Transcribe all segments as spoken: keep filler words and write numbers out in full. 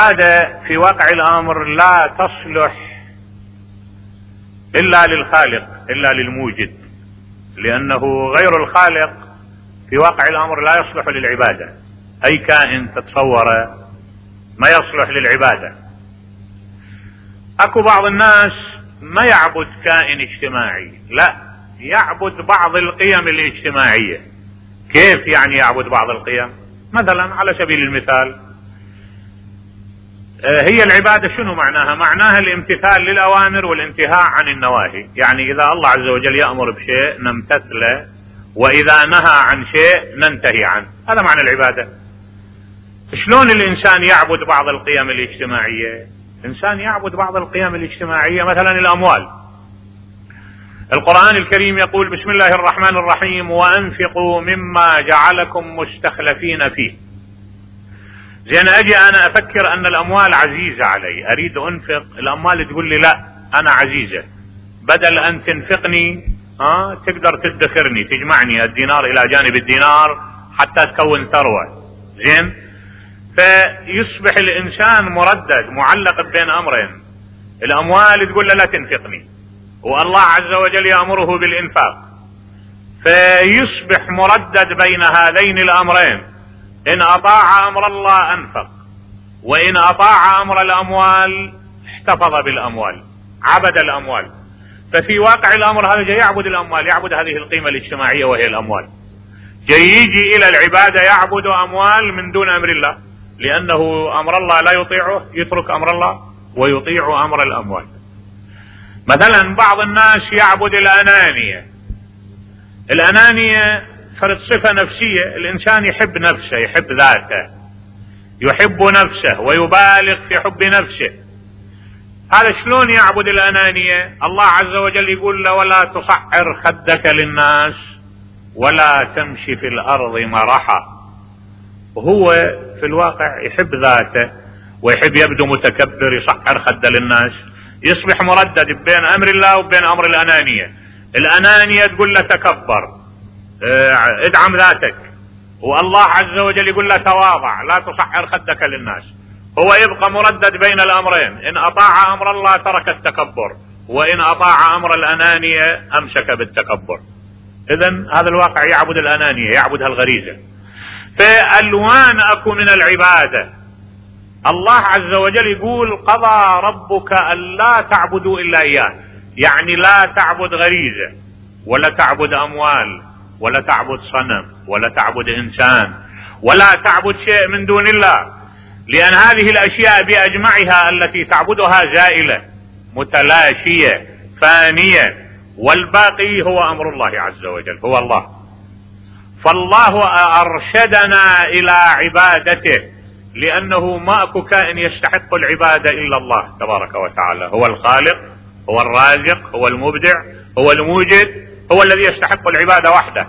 هذا في واقع الأمر لا تصلح إلا للخالق، إلا للموجد، لأنه غير الخالق في واقع الأمر لا يصلح للعبادة. أي كائن تتصوره ما يصلح للعبادة. أكو بعض الناس ما يعبد كائن اجتماعي، لا، يعبد بعض القيم الاجتماعية. كيف يعني يعبد بعض القيم؟ مثلا على سبيل المثال، هي العبادة شنو معناها؟ معناها الامتثال للأوامر والانتهاء عن النواهي. يعني إذا الله عز وجل يأمر بشيء نمتثله، وإذا نهى عن شيء ننتهي عنه. هذا معنى العبادة. شلون الإنسان يعبد بعض القيم الاجتماعية؟ الإنسان يعبد بعض القيم الاجتماعية، مثلا الأموال. القرآن الكريم يقول: بسم الله الرحمن الرحيم: وأنفقوا مما جعلكم مستخلفين فيه. زين، أجي أنا أفكر أن الأموال عزيزة علي، أريد أنفق، الأموال تقول لي لا أنا عزيزة، بدل أن تنفقني ها تقدر تدخرني، تجمعني الدينار إلى جانب الدينار حتى تكون ثروة. زين، فيصبح الإنسان مردد معلق بين أمرين. الأموال تقول له لا تنفقني، والله عز وجل يأمره بالإنفاق، فيصبح مردد بين هذين الأمرين. إن أطاع أمر الله أنفق، وإن أطاع أمر الأموال احتفظ بالأموال، عبد الأموال. ففي واقع الأمر هذا جاي يعبد الأموال، يعبد هذه القيمة الاجتماعية وهي الأموال. جاي يجي إلى العبادة يعبد أموال من دون أمر الله، لأنه أمر الله لا يطيعه، يترك أمر الله ويطيع أمر الأموال. مثلا بعض الناس يعبد الأنانية. الأنانية فرد صفة نفسية، الإنسان يحب نفسه، يحب ذاته، يحب نفسه ويبالغ في حب نفسه. هذا شلون يعبد الأنانية؟ الله عز وجل يقول له: ولا تصعر خدك للناس ولا تمشي في الأرض مرحا. وهو في الواقع يحب ذاته ويحب يبدو متكبر، يصعر خده للناس، يصبح مردد بين أمر الله وبين أمر الأنانية. الأنانية تقول له تكبر، ادعم ذاتك، والله عز وجل يقول له تواضع، لا تصعر خدك للناس. هو يبقى مردد بين الأمرين، إن أطاع أمر الله ترك التكبر، وإن أطاع أمر الأنانية أمسك بالتكبر. إذن هذا الواقع يعبد الأنانية، يعبدها الغريزة. فألوان أكو من العبادة. الله عز وجل يقول: قضى ربك ألا تعبدوا إلا إياه. يعني لا تعبد غريزة، ولا تعبد أموال، ولا تعبد صنم، ولا تعبد إنسان، ولا تعبد شيء من دون الله، لأن هذه الأشياء بأجمعها التي تعبدها زائلة متلاشية فانية، والباقي هو أمر الله عز وجل، هو الله. فالله أرشدنا إلى عبادته، لأنه ما أكو كائن يستحق العبادة إلا الله تبارك وتعالى. هو الخالق، هو الرازق، هو المبدع، هو الموجد، هو الذي يستحق العبادة وحده.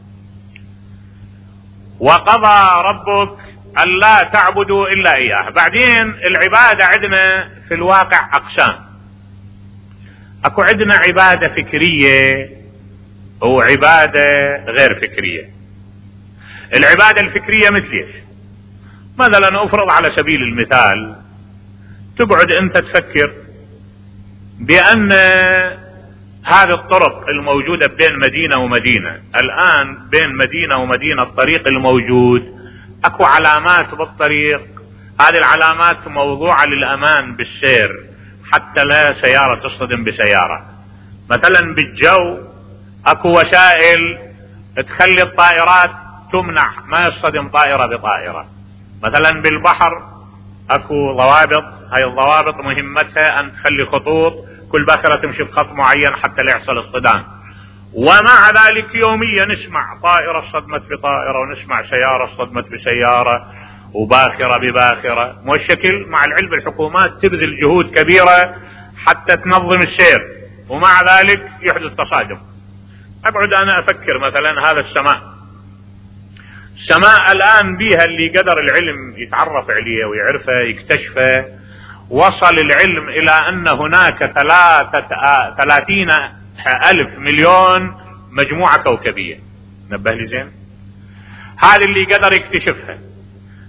وقضى ربك ألا تعبدوا إلا إياه. بعدين العبادة عندنا في الواقع أقسام. أكو عندنا عبادة فكرية وعبادة غير فكرية. العبادة الفكرية مثل ايش؟ مثلا افرض على سبيل المثال تقعد انت تفكر بأن هذه الطرق الموجودة بين مدينة ومدينة، الآن بين مدينة ومدينة الطريق الموجود أكو علامات بالطريق، هذه العلامات موضوعة للأمان بالسير حتى لا سيارة تصطدم بسيارة. مثلا بالجو أكو وسائل تخلي الطائرات تمنع، ما يصطدم طائرة بطائرة. مثلا بالبحر أكو ضوابط، هاي الضوابط مهمتها أن تخلي خطوط، كل باخرة تمشي بخط معين حتى لا يحصل اصطدام. ومع ذلك يوميا نسمع طائرة اصطدمت بطائرة، ونسمع سيارة اصطدمت بسيارة، وباخرة بباخرة. والشكل مع العلم الحكومات تبذل جهود كبيرة حتى تنظم السير، ومع ذلك يحدث تصادم. أبعد أنا أفكر مثلا هذا السماء، السماء الآن بيها اللي قدر العلم يتعرف عليه ويعرفه يكتشفه، وصل العلم إلى أن هناك ثلاثة ثلاثين ألف مليون مجموعة كوكبية. نبه لي زين، هذه اللي قدر يكتشفها.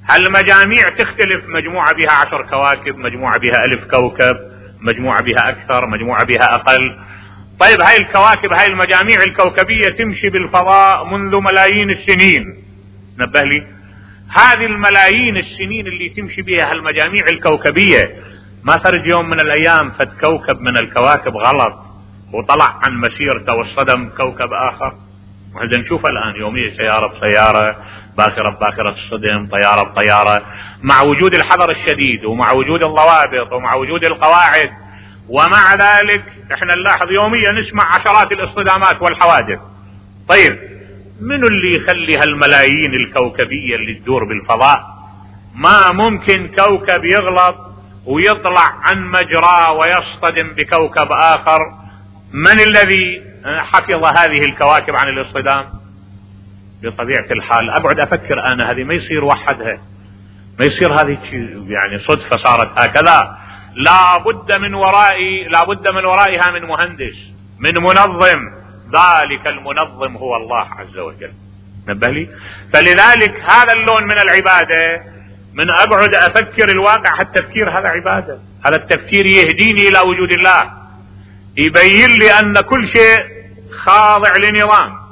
هالمجاميع تختلف، مجموعة بها عشر كواكب، مجموعة بها ألف كوكب، مجموعة بها أكثر، مجموعة بها أقل. طيب هاي الكواكب، هاي المجاميع الكوكبية تمشي بالفضاء منذ ملايين السنين. نبه لي، هذه الملايين السنين اللي تمشي بها هالمجاميع الكوكبية، ما خرج يوم من الأيام فد كوكب من الكواكب غلط وطلع عن مسيرته واصطدم كوكب آخر. وهذا نشوف الآن يوميا، سيارة بسيارة، باخرة بباخرة تصطدم، طيارة بطيارة، مع وجود الحذر الشديد ومع وجود الضوابط ومع وجود القواعد. ومع ذلك احنا نلاحظ يوميا نسمع عشرات الاصطدامات والحوادث. طيب منو اللي يخلي هالملايين الكوكبية اللي تدور بالفضاء؟ ما ممكن كوكب يغلط ويطلع عن مجراه ويصطدم بكوكب آخر. من الذي حفظ هذه الكواكب عن الاصطدام؟ بطبيعة الحال أقعد أفكر أنا، هذه ما يصير وحدها، ما يصير هذه يعني صدفة صارت هكذا. لا بد من ورائي لا بد من ورائها من مهندس، من منظم. ذلك المنظم هو الله عز وجل. نبه لي. فلذلك هذا اللون من العبادة، من أقعد أفكر الواقع، هالتفكير هذا عبادة. هذا التفكير يهديني إلى وجود الله، يبين لي أن كل شيء خاضع لنظام.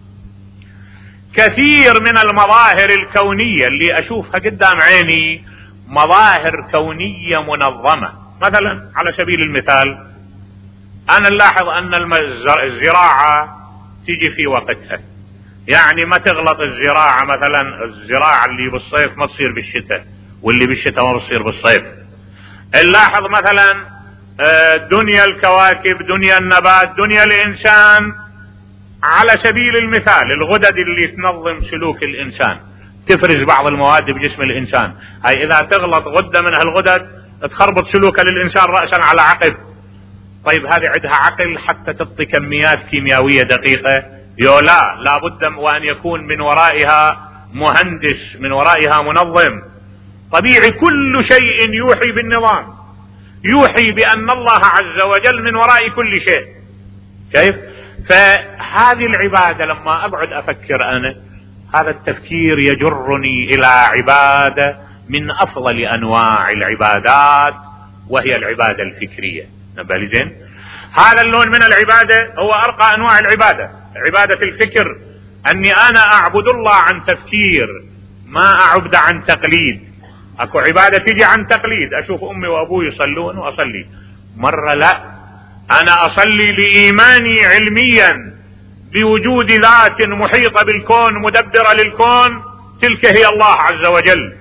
كثير من المظاهر الكونية اللي أشوفها قدام عيني مظاهر كونية منظمة. مثلا على سبيل المثال، أنا نلاحظ أن الزراعة تيجي في وقتها، يعني ما تغلط الزراعة. مثلا الزراعة اللي بالصيف ما تصير بالشتاء، واللي بالشتاء ما تصير بالصيف. نلاحظ مثلا دنيا الكواكب، دنيا النبات، دنيا الإنسان. على سبيل المثال الغدد اللي تنظم سلوك الإنسان، تفرز بعض المواد بجسم الإنسان. هاي إذا تغلط غدة من هالغدد تخربط سلوك للإنسان رأسا على عقب. طيب هذه عندها عقل حتى تعطي كميات كيميائية دقيقة؟ يو لا، لابد وأن يكون من ورائها مهندس، من ورائها منظم. طبيعي كل شيء يوحي بالنظام، يوحي بأن الله عز وجل من وراء كل شيء. كيف؟ فهذه العبادة لما أقعد أفكر أنا، هذا التفكير يجرني إلى عبادة من أفضل أنواع العبادات، وهي العبادة الفكرية. نبالي زين؟ هذا اللون من العبادة هو أرقى أنواع العبادة، عبادة الفكر. أني أنا أعبد الله عن تفكير، ما أعبد عن تقليد. أكو عبادة تيجي عن تقليد، أشوف أمي وأبوي يصلون وأصلي. مرة لا، أنا أصلي لإيماني علميا بوجود ذات محيطة بالكون، مدبرة للكون، تلك هي الله عز وجل.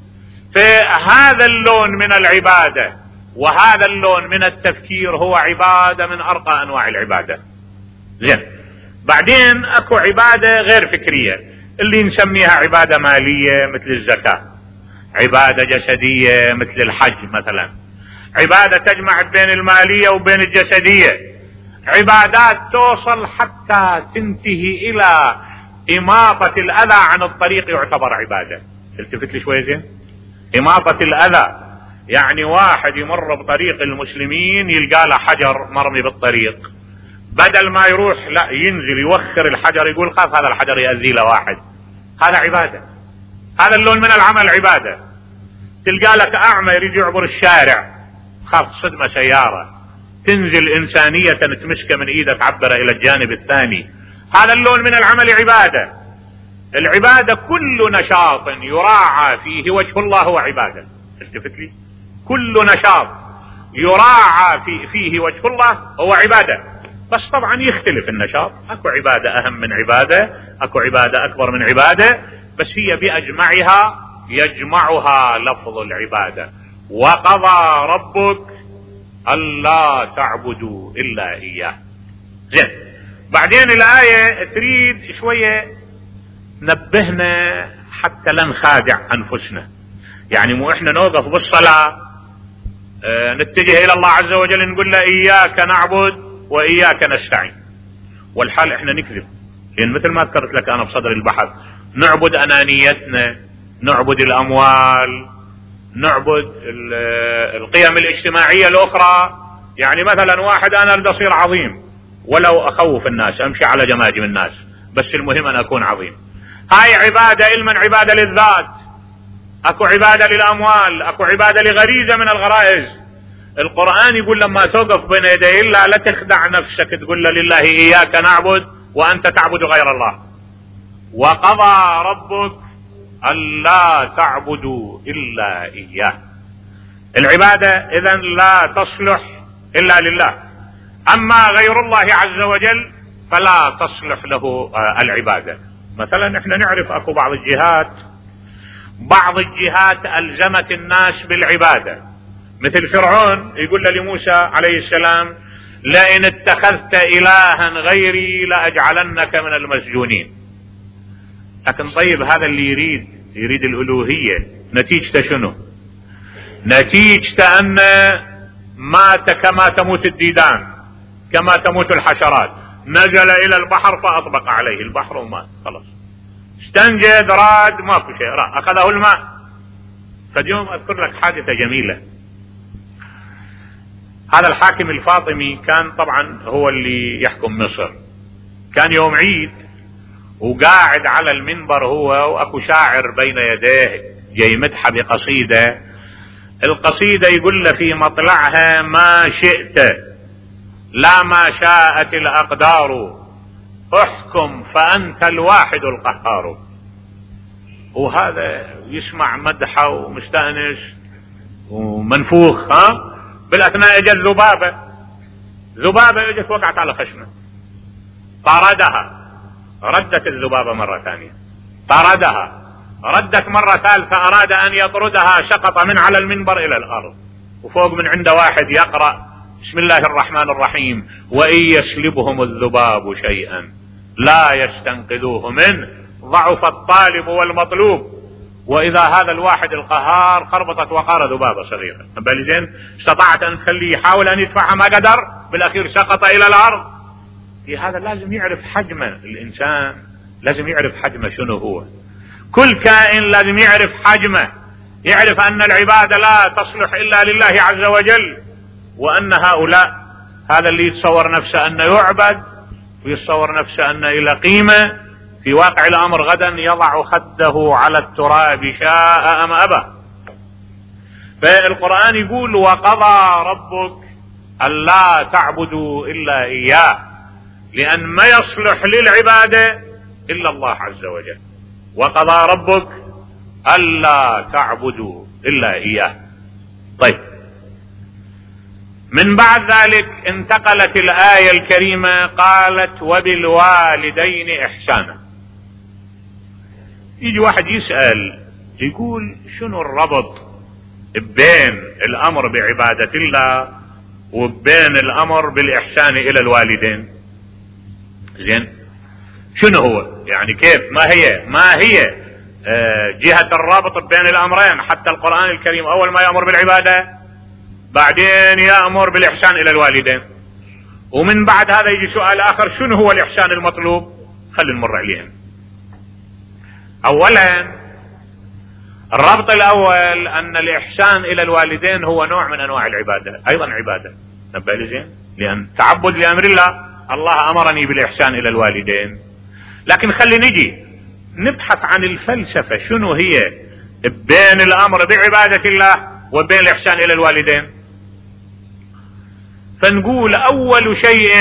فهذا اللون من العبادة وهذا اللون من التفكير هو عبادة من أرقى أنواع العبادة. زين، بعدين أكو عبادة غير فكرية اللي نسميها عبادة مالية مثل الزكاة، عبادة جسدية مثل الحج مثلا، عبادة تجمع بين المالية وبين الجسدية، عبادات توصل حتى تنتهي إلى إماطة الأذى عن الطريق يعتبر عبادة. التفت لي شوي زين. إماطة الأذى يعني واحد يمر بطريق المسلمين يلقى له حجر مرمي بالطريق، بدل ما يروح لا ينزل يوخر الحجر، يقول خاف هذا الحجر يأذي له واحد. هذا عبادة، هذا اللون من العمل عبادة. تلقى لك أعمى يريد يعبر الشارع، خاف صدمة سيارة، تنزل إنسانية تمسكه من إيده تعبره إلى الجانب الثاني. هذا اللون من العمل عبادة. العبادة كل نشاط يراعى فيه وجه الله هو عبادة. التفت لي، كل نشاط يراعى في فيه وجه الله هو عبادة. بس طبعا يختلف النشاط، اكو عبادة اهم من عبادة، اكو عبادة اكبر من عبادة، بس هي باجمعها يجمعها لفظ العبادة. وقضى ربك ألا تعبدوا إلا إياه. زين، بعدين الآية تريد شوية نبهنا حتى لا نخادع أنفسنا. يعني مو إحنا نوقف بالصلاة اه نتجه إلى الله عز وجل نقول له إياك نعبد وإياك نستعين، والحال إحنا نكذب. لأن مثل ما ذكرت لك أنا بصدر البحث، نعبد أنانيتنا، نعبد الأموال، نعبد القيم الاجتماعية الأخرى. يعني مثلا واحد أنا أريد أصير عظيم ولو أخوف الناس، أمشي على جماجم الناس، بس المهم أن أكون عظيم. هاي عبادة علما عبادة للذات. اكو عبادة للاموال، اكو عبادة لغريزة من الغرائز. القرآن يقول لما توقف بين يدي الله لا تخدع نفسك تقول له لله اياك نعبد وانت تعبد غير الله. وقضى ربك ألا تعبدوا الا اياه. العبادة اذا لا تصلح الا لله، اما غير الله عز وجل فلا تصلح له العبادة. مثلا احنا نعرف اكو بعض الجهات بعض الجهات الزمت الناس بالعبادة، مثل فرعون يقول لموسى عليه السلام لئن اتخذت الها غيري لاجعلنك من المسجونين. لكن طيب هذا اللي يريد يريد الالوهية نتيجته شنو؟ نتيجته ان مات كما تموت الديدان، كما تموت الحشرات، نزل الى البحر فاطبق عليه البحر ومات، خلاص استنجد راد ماكو شيء، اخذه الماء. فاليوم اذكر لك حادثة جميلة. هذا الحاكم الفاطمي كان طبعا هو اللي يحكم مصر، كان يوم عيد وقاعد على المنبر هو واكو شاعر بين يديه جاي مدحه بقصيدة. القصيدة يقول له في مطلعها ما شئت لا ما شاءت الأقدار احكم فأنت الواحد القهار. وهذا يسمع مدحه ومستأنس ومنفوخ، ها بالاثناء اجت ذبابة ذبابة اجت وقعت على خشمه طردها، ردت الذبابة مرة ثانية طردها، ردت مرة ثالثة اراد ان يطردها شقط من على المنبر الى الارض، وفوق من عنده واحد يقرأ بسم الله الرحمن الرحيم وان يسلبهم الذباب شيئا لا يستنقذوه منه ضعف الطالب والمطلوب. واذا هذا الواحد القهار خربطت وقار ذبابة صغيرة، بل زين استطاعت ان تخليه يحاول ان يدفعها ما قدر، بالاخير سقط الى الارض. في هذا لازم يعرف حجمه، الانسان لازم يعرف حجمه شنو هو، كل كائن لازم يعرف حجمه، يعرف ان العبادة لا تصلح الا لله عز وجل، وان هؤلاء هذا اللي يتصور نفسه انه يعبد ويتصور نفسه انه الى قيمة، في واقع الامر غدا يضع خده على التراب شاء ام ابى. فالقرآن يقول وقضى ربك ألا تعبدوا الا اياه، لان ما يصلح للعبادة الا الله عز وجل. وقضى ربك ألا تعبدوا الا اياه. طيب من بعد ذلك انتقلت الآية الكريمة قالت وبالوالدين إحسانا. يجي واحد يسأل يقول شنو الربط بين الأمر بعبادة الله وبين الأمر بالإحسان إلى الوالدين؟ زين شنو هو يعني كيف ما هي ما هي آه جهة الربط بين الأمرين؟ حتى القرآن الكريم أول ما يأمر بالعبادة بعدين يأمر بالإحسان إلى الوالدين، ومن بعد هذا يجي سؤال آخر شنو هو الإحسان المطلوب؟ خلينا نمر عليهم. أولا الربط الأول أن الإحسان إلى الوالدين هو نوع من أنواع العبادة، أيضا عبادة، نبه لي زين، لأن تعبد لأمر الله، الله أمرني بالإحسان إلى الوالدين. لكن خلي نجي نبحث عن الفلسفة شنو هي بين الأمر بعبادة الله وبين الإحسان إلى الوالدين. فنقول أول شيء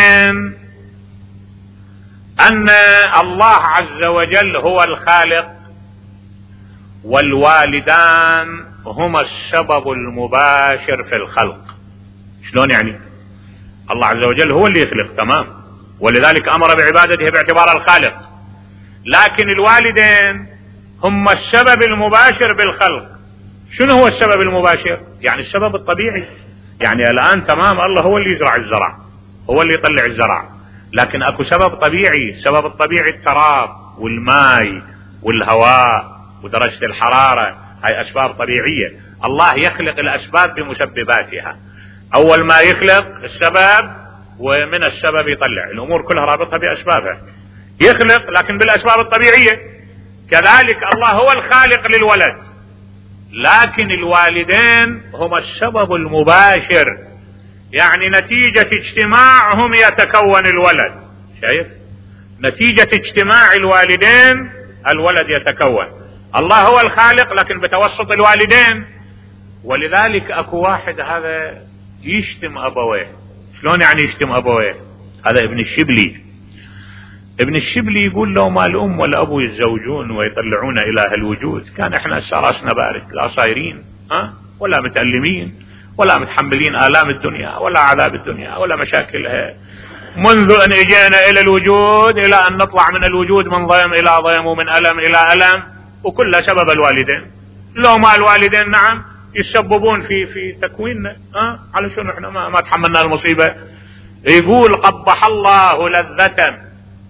أن الله عز وجل هو الخالق، والوالدان هما السبب المباشر في الخلق. شلون يعني؟ الله عز وجل هو اللي يخلق، تمام، ولذلك أمر بعبادته باعتبار الخالق، لكن الوالدين هما السبب المباشر بالخلق. شنو هو السبب المباشر؟ يعني السبب الطبيعي، يعني الآن تمام الله هو اللي يزرع الزرع، هو اللي يطلع الزرع، لكن اكو سبب طبيعي، السبب الطبيعي التراب والماء والهواء ودرجة الحرارة، هاي اسباب طبيعية. الله يخلق الاسباب بمسبباتها، اول ما يخلق السبب ومن السبب يطلع، الامور كلها رابطها باسبابها، يخلق لكن بالاسباب الطبيعية. كذلك الله هو الخالق للولد، لكن الوالدين هما السبب المباشر، يعني نتيجة اجتماعهم يتكون الولد. شايف؟ نتيجة اجتماع الوالدين الولد يتكون. الله هو الخالق لكن بتوسط الوالدين. ولذلك اكو واحد هذا يشتم ابويه. شلون يعني يشتم ابويه؟ هذا ابن الشبلي. ابن الشبلي يقول لو ما الام والابو يتزوجون ويطلعون اله الوجود كان احنا هسه راسنا بارد، لا صايرين ها ولا متألمين ولا متحملين آلام الدنيا ولا عذاب الدنيا ولا مشاكلها، منذ ان اجينا الى الوجود الى ان نطلع من الوجود من ضيم الى ضيم ومن الم الى الم، وكل سبب الوالدين. لو ما الوالدين نعم يسببون في في تكويننا، ها على شنو احنا ما, ما تحملنا المصيبه. يقول قبح الله لذة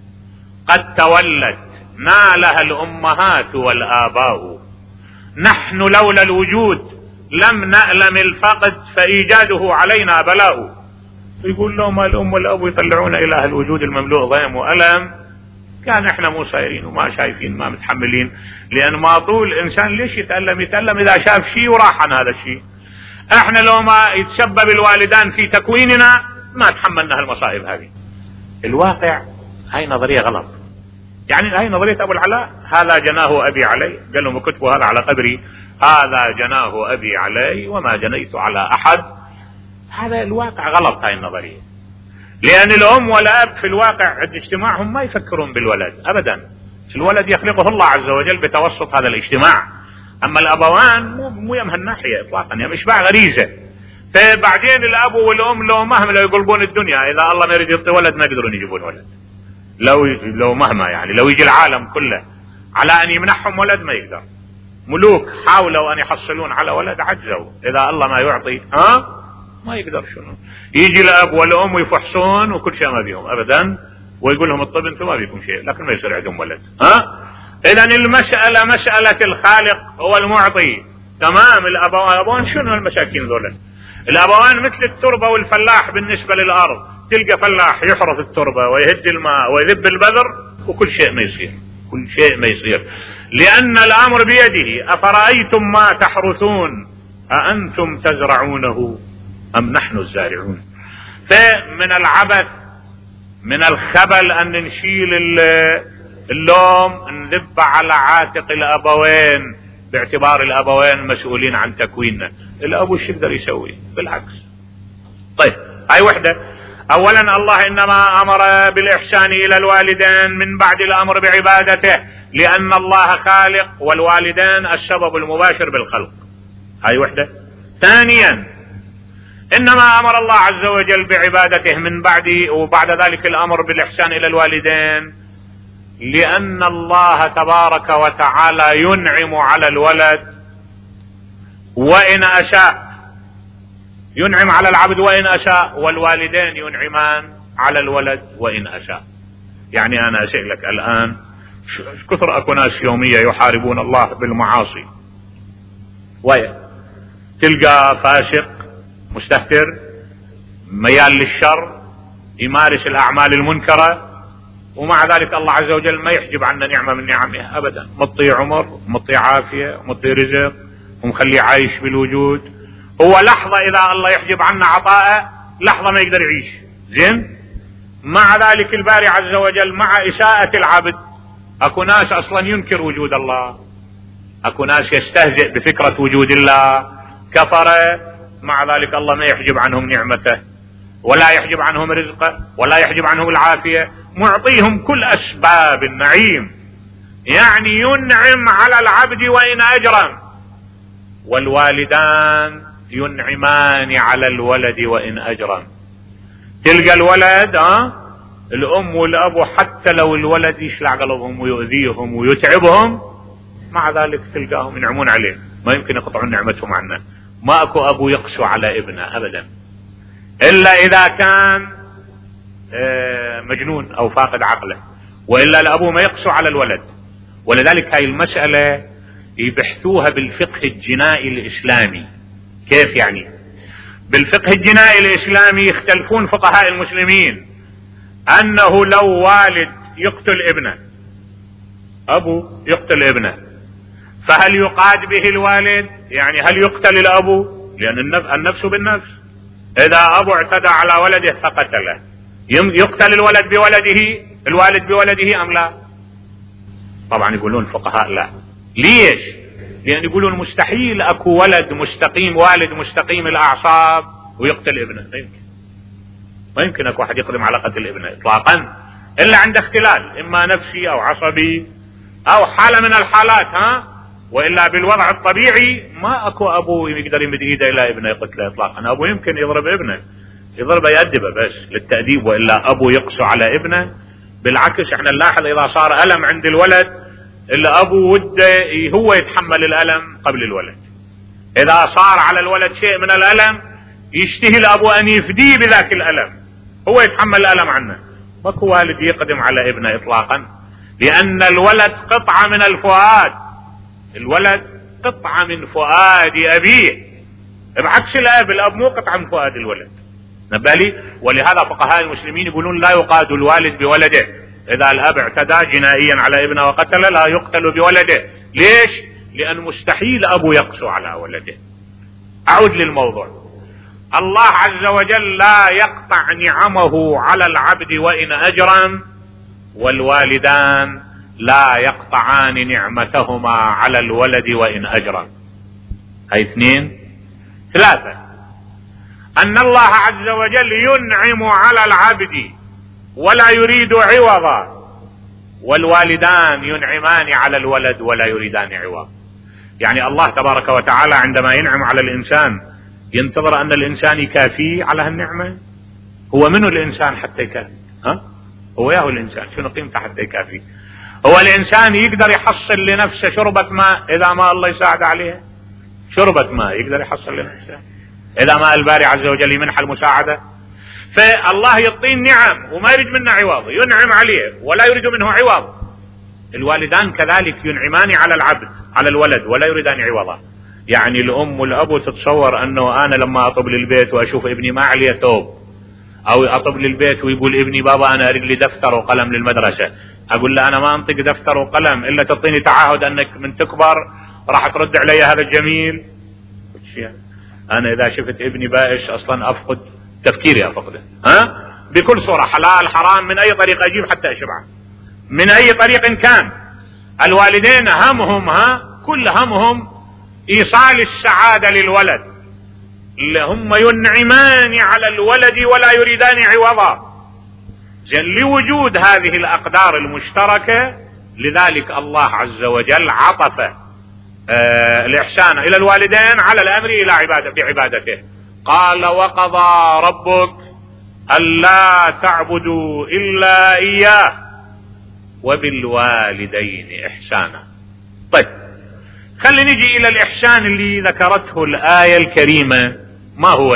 قد تولت نالها الامهات والاباء، نحن لولا الوجود لم نألم الفقد فايجاده علينا بلاء. يقول لو ما الام والاب يطلعون اله الوجود المملوء ضيم والم كان احنا مو صايرين وما شايفين ما متحملين. لان ما طول الانسان ليش يتألم؟ يتألم اذا شاف شيء وراح عن هذا الشيء. احنا لو ما يتسبب الوالدان في تكويننا ما تحملنا هالمصائب هذه. الواقع هاي نظرية غلط. يعني هاي نظرية ابو العلاء، هذا جناه ابي علي، قال لهم كتبوا هذا على قبري، هذا جناه ابي علي وما جنيت على احد. هذا الواقع غلط هاي النظرية. لان الام والاب في الواقع عند اجتماعهم ما يفكرون بالولد ابدا. الولد يخلقه الله عز وجل بتوسط هذا الاجتماع. اما الابوان مو مو يم هالناحية اطلاقا، يم اشباع غريزة. فبعدين الاب والام لو مهما لو يقلبون الدنيا اذا الله ما يريد يعطي ولد ما يقدرون يجيبون ولد. لو لو مهما يعني لو يجي العالم كله على ان يمنحهم ولد ما يقدر. ملوك حاولوا ان يحصلون على ولد عجزوا، اذا الله ما يعطي ها ما يقدر. شنو يجي الاب والام ويفحصون وكل شيء ما بيهم ابدا، ويقول لهم الطب انتم ما بيكم شيء، لكن ما يصير عندهم ولد. ها اذا المسألة مسألة الخالق هو المعطي. تمام. الابوان شنو المساكين ذولا؟ الابوان مثل التربة والفلاح بالنسبة للارض، تلقى فلاح يحرث التربة ويهد الماء ويذب البذر وكل شيء ما يصير، كل شيء ما يصير، لان الامر بيده. افرأيتم ما تحرثون أأنتم تزرعونه ام نحن الزارعون. فمن العبث من الخبل ان نشيل اللوم نذب على عاتق الابوين باعتبار الابوين مسؤولين عن تكويننا. الاب وش يقدر يسوي؟ بالعكس. طيب هاي وحده. اولا الله انما امر بالاحسان الى الوالدين من بعد الامر بعبادته، لان الله خالق والوالدين السبب المباشر بالخلق. هاي وحده. ثانيا انما امر الله عز وجل بعبادته من بعد وبعد ذلك الامر بالاحسان الى الوالدين لان الله تبارك وتعالى ينعم على الولد وان اشاء، ينعم على العبد وان اشاء، والوالدين ينعمان على الولد وان اشاء. يعني انا اسالك الان كثر اكو ناس يومية يحاربون الله بالمعاصي، وين تلقى فاسق مستهتر ميال للشر يمارس الاعمال المنكرة، ومع ذلك الله عز وجل ما يحجب عنا نعمة من نعمه ابدا. مطي عمر، مطي عافية، مطي رزق، ومخليه عايش بالوجود. هو لحظة اذا الله يحجب عنا عطاءه لحظة ما يقدر يعيش زين. مع ذلك الباري عز وجل مع اساءة العبد اكو ناس اصلا ينكر وجود الله، اكو ناس يستهزئ بفكرة وجود الله، كفر، مع ذلك الله ما يحجب عنهم نعمته ولا يحجب عنهم رزقه ولا يحجب عنهم العافية، معطيهم كل اسباب النعيم. يعني ينعم على العبد وان اجرم، والوالدان ينعمان على الولد وان اجرم. تلقى الولد اه الام والاب حتى لو الولد يشلع قلبهم ويؤذيهم ويتعبهم مع ذلك تلقاهم ينعمون عليه، ما يمكن يقطعون نعمتهم عنه. ما اكو ابو يقسو على ابنه ابدا الا اذا كان مجنون او فاقد عقله، والا الابو ما يقسو على الولد. ولذلك هاي المسألة يبحثوها بالفقه الجنائي الاسلامي. كيف يعني؟ بالفقه الجنائي الاسلامي يختلفون فقهاء المسلمين انه لو والد يقتل ابنه، ابو يقتل ابنه، فهل يقاد به الوالد؟ يعني هل يقتل الاب؟ لان النفس بالنفس، اذا ابو اعتدى على ولده فقتله يقتل الولد بولده الوالد بولده ام لا؟ طبعا يقولون فقهاء لا، ليش؟ لأن يقولون مستحيل أكو ولد مستقيم، والد مستقيم الأعصاب ويقتل ابنه، ما يمكن. ما يمكن أكو أحد يقدم على قتل ابنه إطلاقا إلا عند اختلال إما نفسي أو عصبي أو حالة من الحالات، ها؟ وإلا بالوضع الطبيعي ما أكو أبو يقدر يمد إيده إلى ابنه يقتله إطلاقا. أبو يمكن يضرب ابنه، يضربه يأدبه بس للتأديب، وإلا أبو يقسو على ابنه. بالعكس احنا نلاحظ إذا صار ألم عند الولد إلا أبو وده هو يتحمل الألم قبل الولد. إذا صار على الولد شيء من الألم يشتهي الأبو أن يفديه بذاك الألم، هو يتحمل الألم عنه. ماكو والد يقدم على ابنه إطلاقا، لأن الولد قطعة من الفؤاد، الولد قطعة من فؤاد أبيه، بعكس الأب، الأب مو قطعة من فؤاد الولد. نبالي. ولهذا فقهاء المسلمين يقولون لا يقاد الوالد بولده. إذا الأب اعتدى جنائيا على ابنه وقتل لا يقتل بولده. ليش؟ لأن مستحيل أبو يقسو على ولده. أعود للموضوع. الله عز وجل لا يقطع نعمه على العبد وإن أجرم، والوالدان لا يقطعان نعمتهما على الولد وإن أجرم. هاي اثنين. ثلاثة، أن الله عز وجل ينعم على العبد ولا يريد عوضا، والوالدان ينعمان على الولد ولا يريدان عوض. يعني الله تبارك وتعالى عندما ينعم على الإنسان ينتظر أن الإنسان يكافيه على هالنعمة. هو منه الإنسان حتى يكافي؟ ها؟ هو ياهو الإنسان شنو قيمته حتى يكافيه؟ هو الإنسان يقدر يحصل لنفسه شربة ماء إذا ما الله يساعد عليها؟ شربة ماء يقدر يحصل لنفسه إذا ما الباري عز وجل يمنح المساعدة؟ فالله يعطيه النعم وما يريد منه عوض، ينعم عليه ولا يريد منه عوض. الوالدان كذلك ينعمان على العبد على الولد ولا يريدان عوضا. يعني الأم والأبو تتصور أنه أنا لما أطب للبيت وأشوف ابني ما عليه ثوب، أو أطب للبيت ويقول ابني بابا أنا أريد لي دفتر وقلم للمدرسة، أقول له أنا ما أنطق دفتر وقلم إلا تعطيني تعهد أنك من تكبر راح ترد علي هذا الجميل. أنا إذا شفت ابني بائس أصلا أفقد تفكيري، أفقده ها بكل صورة، حلال حرام من أي طريقة أجيب حتى أشبعه، من أي طريق كان. الوالدين همهم ها كل همهم إيصال السعادة للولد، اللي هم ينعمان على الولد ولا يريدان عوضا. زين لوجود هذه الأقدار المشتركة لذلك الله عز وجل عطف آه الإحسان إلى الوالدين على الأمر إلى عبادة بعبادته. قال وقضى ربك ألا تعبدوا إلا إياه وبالوالدين إحسانا. طيب خلينا نجي إلى الإحسان اللي ذكرته الآية الكريمة. ما هو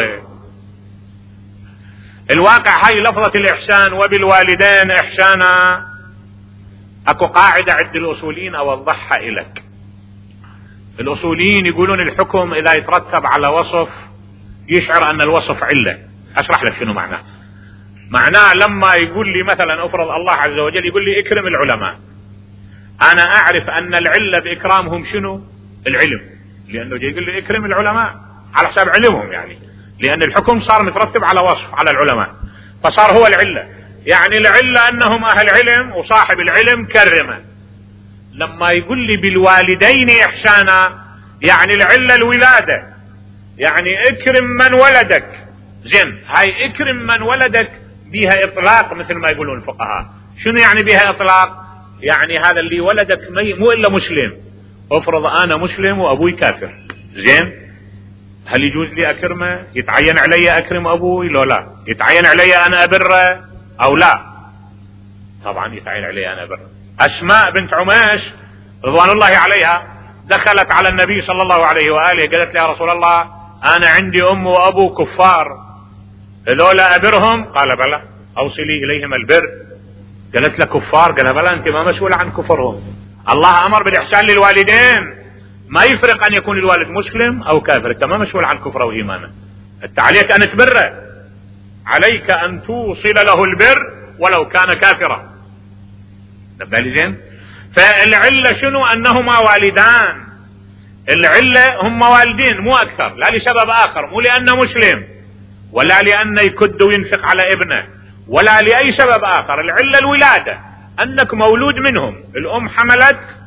الواقع؟ هاي لفظة الإحسان وبالوالدين إحسانا أكو قاعدة عند الأصوليين أوضحها إليك. الأصوليين يقولون الحكم إذا يترتب على وصف يشعر أن الوصف علة. أشرح لك شنو معناه. معناه لما يقول لي مثلا أفرض الله عز وجل يقول لي اكرم العلماء، أنا أعرف أن العلة بإكرامهم شنو؟ العلم، لأنه جاي يقول لي اكرم العلماء على حساب علمهم، يعني لأن الحكم صار مترتب على وصف على العلماء فصار هو العلة. يعني العلة أنهم أهل علم وصاحب العلم كرمه. لما يقول لي بالوالدين إحسانا يعني العلة الولادة، يعني اكرم من ولدك. زين هاي اكرم من ولدك بها إطلاق مثل ما يقولون الفقهاء. شنو يعني بها إطلاق؟ يعني هذا اللي ولدك مو إلا مسلم. افرض أنا مسلم وأبوي كافر، زين هل يجوز لي أكرمه؟ يتعين علي أكرم أبوي لو لا؟ يتعين علي أنا أبره أو لا؟ طبعا يتعين علي أنا أبره. أسماء بنت عميش رضوان الله عليها دخلت على النبي صلى الله عليه وآله قالت له يا رسول الله أنا عندي أم وأبو كفار، هذولا أبرهم؟ قال بلى أوصلي إليهم البر. قالت له كفار؟ قال بلى أنت ما مسؤولة عن كفرهم. الله أمر بالإحسان للوالدين، ما يفرق أن يكون الوالد مسلم أو كافر، أنت ما مسؤول عن كفره وإيمانه، أنت عليك أن تبره، عليك أن توصل له البر ولو كان كافرا. نبالي زين. فالعلة شنو؟ أنهما والدان. العلة هم والدين مو أكثر، لا لسبب آخر، مو لأنه مسلم ولا لأنه يكد وينفق على ابنه ولا لأي سبب آخر. العلة الولادة، أنك مولود منهم، الأم حملت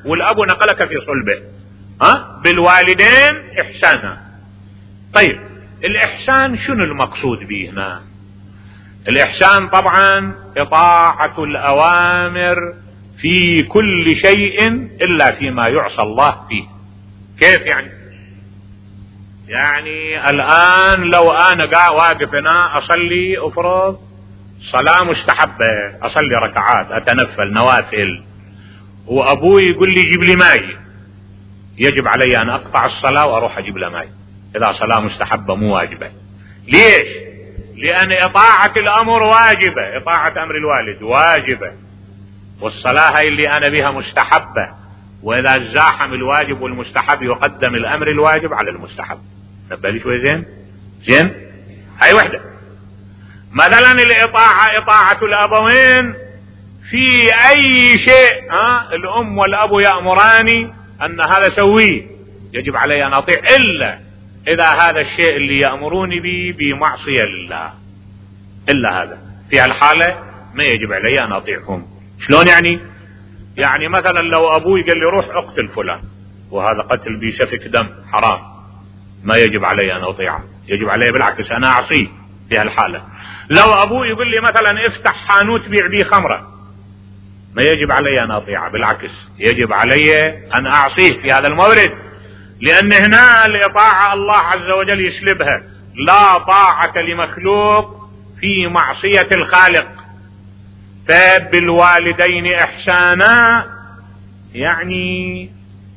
والأب نقلك في صلبه. ها بالوالدين إحسانا. طيب الإحسان شنو المقصود به هنا؟ الإحسان طبعا إطاعة الأوامر في كل شيء إلا فيما يعصى الله فيه. كيف يعني؟ يعني الآن لو أنا قاعد واقف هنا أصلي أفرض صلاة مستحبة، أصلي ركعات أتنفل نوافل، وأبوي يقول لي جيب لي ماي، يجب علي أن أقطع الصلاة وأروح أجيب له ماي إذا صلاة مستحبة مو واجبة. ليش؟ لأن إطاعة الأمر واجبة، إطاعة أمر الوالد واجبة، والصلاة هي اللي أنا بها مستحبة، وإذا زاحم الواجب والمستحب يقدم الأمر الواجب على المستحب. نبالي شوي زين زين. هاي وحدة. مثلا الإطاعة إطاعة الأبوين في أي شيء. ها الأم والأب يأمراني أن هذا سويه، يجب علي أن أطيع، إلا إذا هذا الشيء اللي يأمروني به بمعصية لله، إلا هذا في الحالة ما يجب علي أن أطيعهم. شلون يعني؟ يعني مثلا لو أبوي قال لي روح اقتل فلان، وهذا قتل بسفك دم حرام، ما يجب علي أن أطيعه، يجب علي بالعكس أنا أعصيه في هالحالة. لو أبوي يقول لي مثلا افتح حانوت بيع بيه خمرة، ما يجب علي أن أطيعه، بالعكس يجب علي أن أعصيه في هذا المورد، لأن هنا الإطاعة الله عز وجل يسلبها. لا طاعة لمخلوق في معصية الخالق. فبالوالدين إحسانا يعني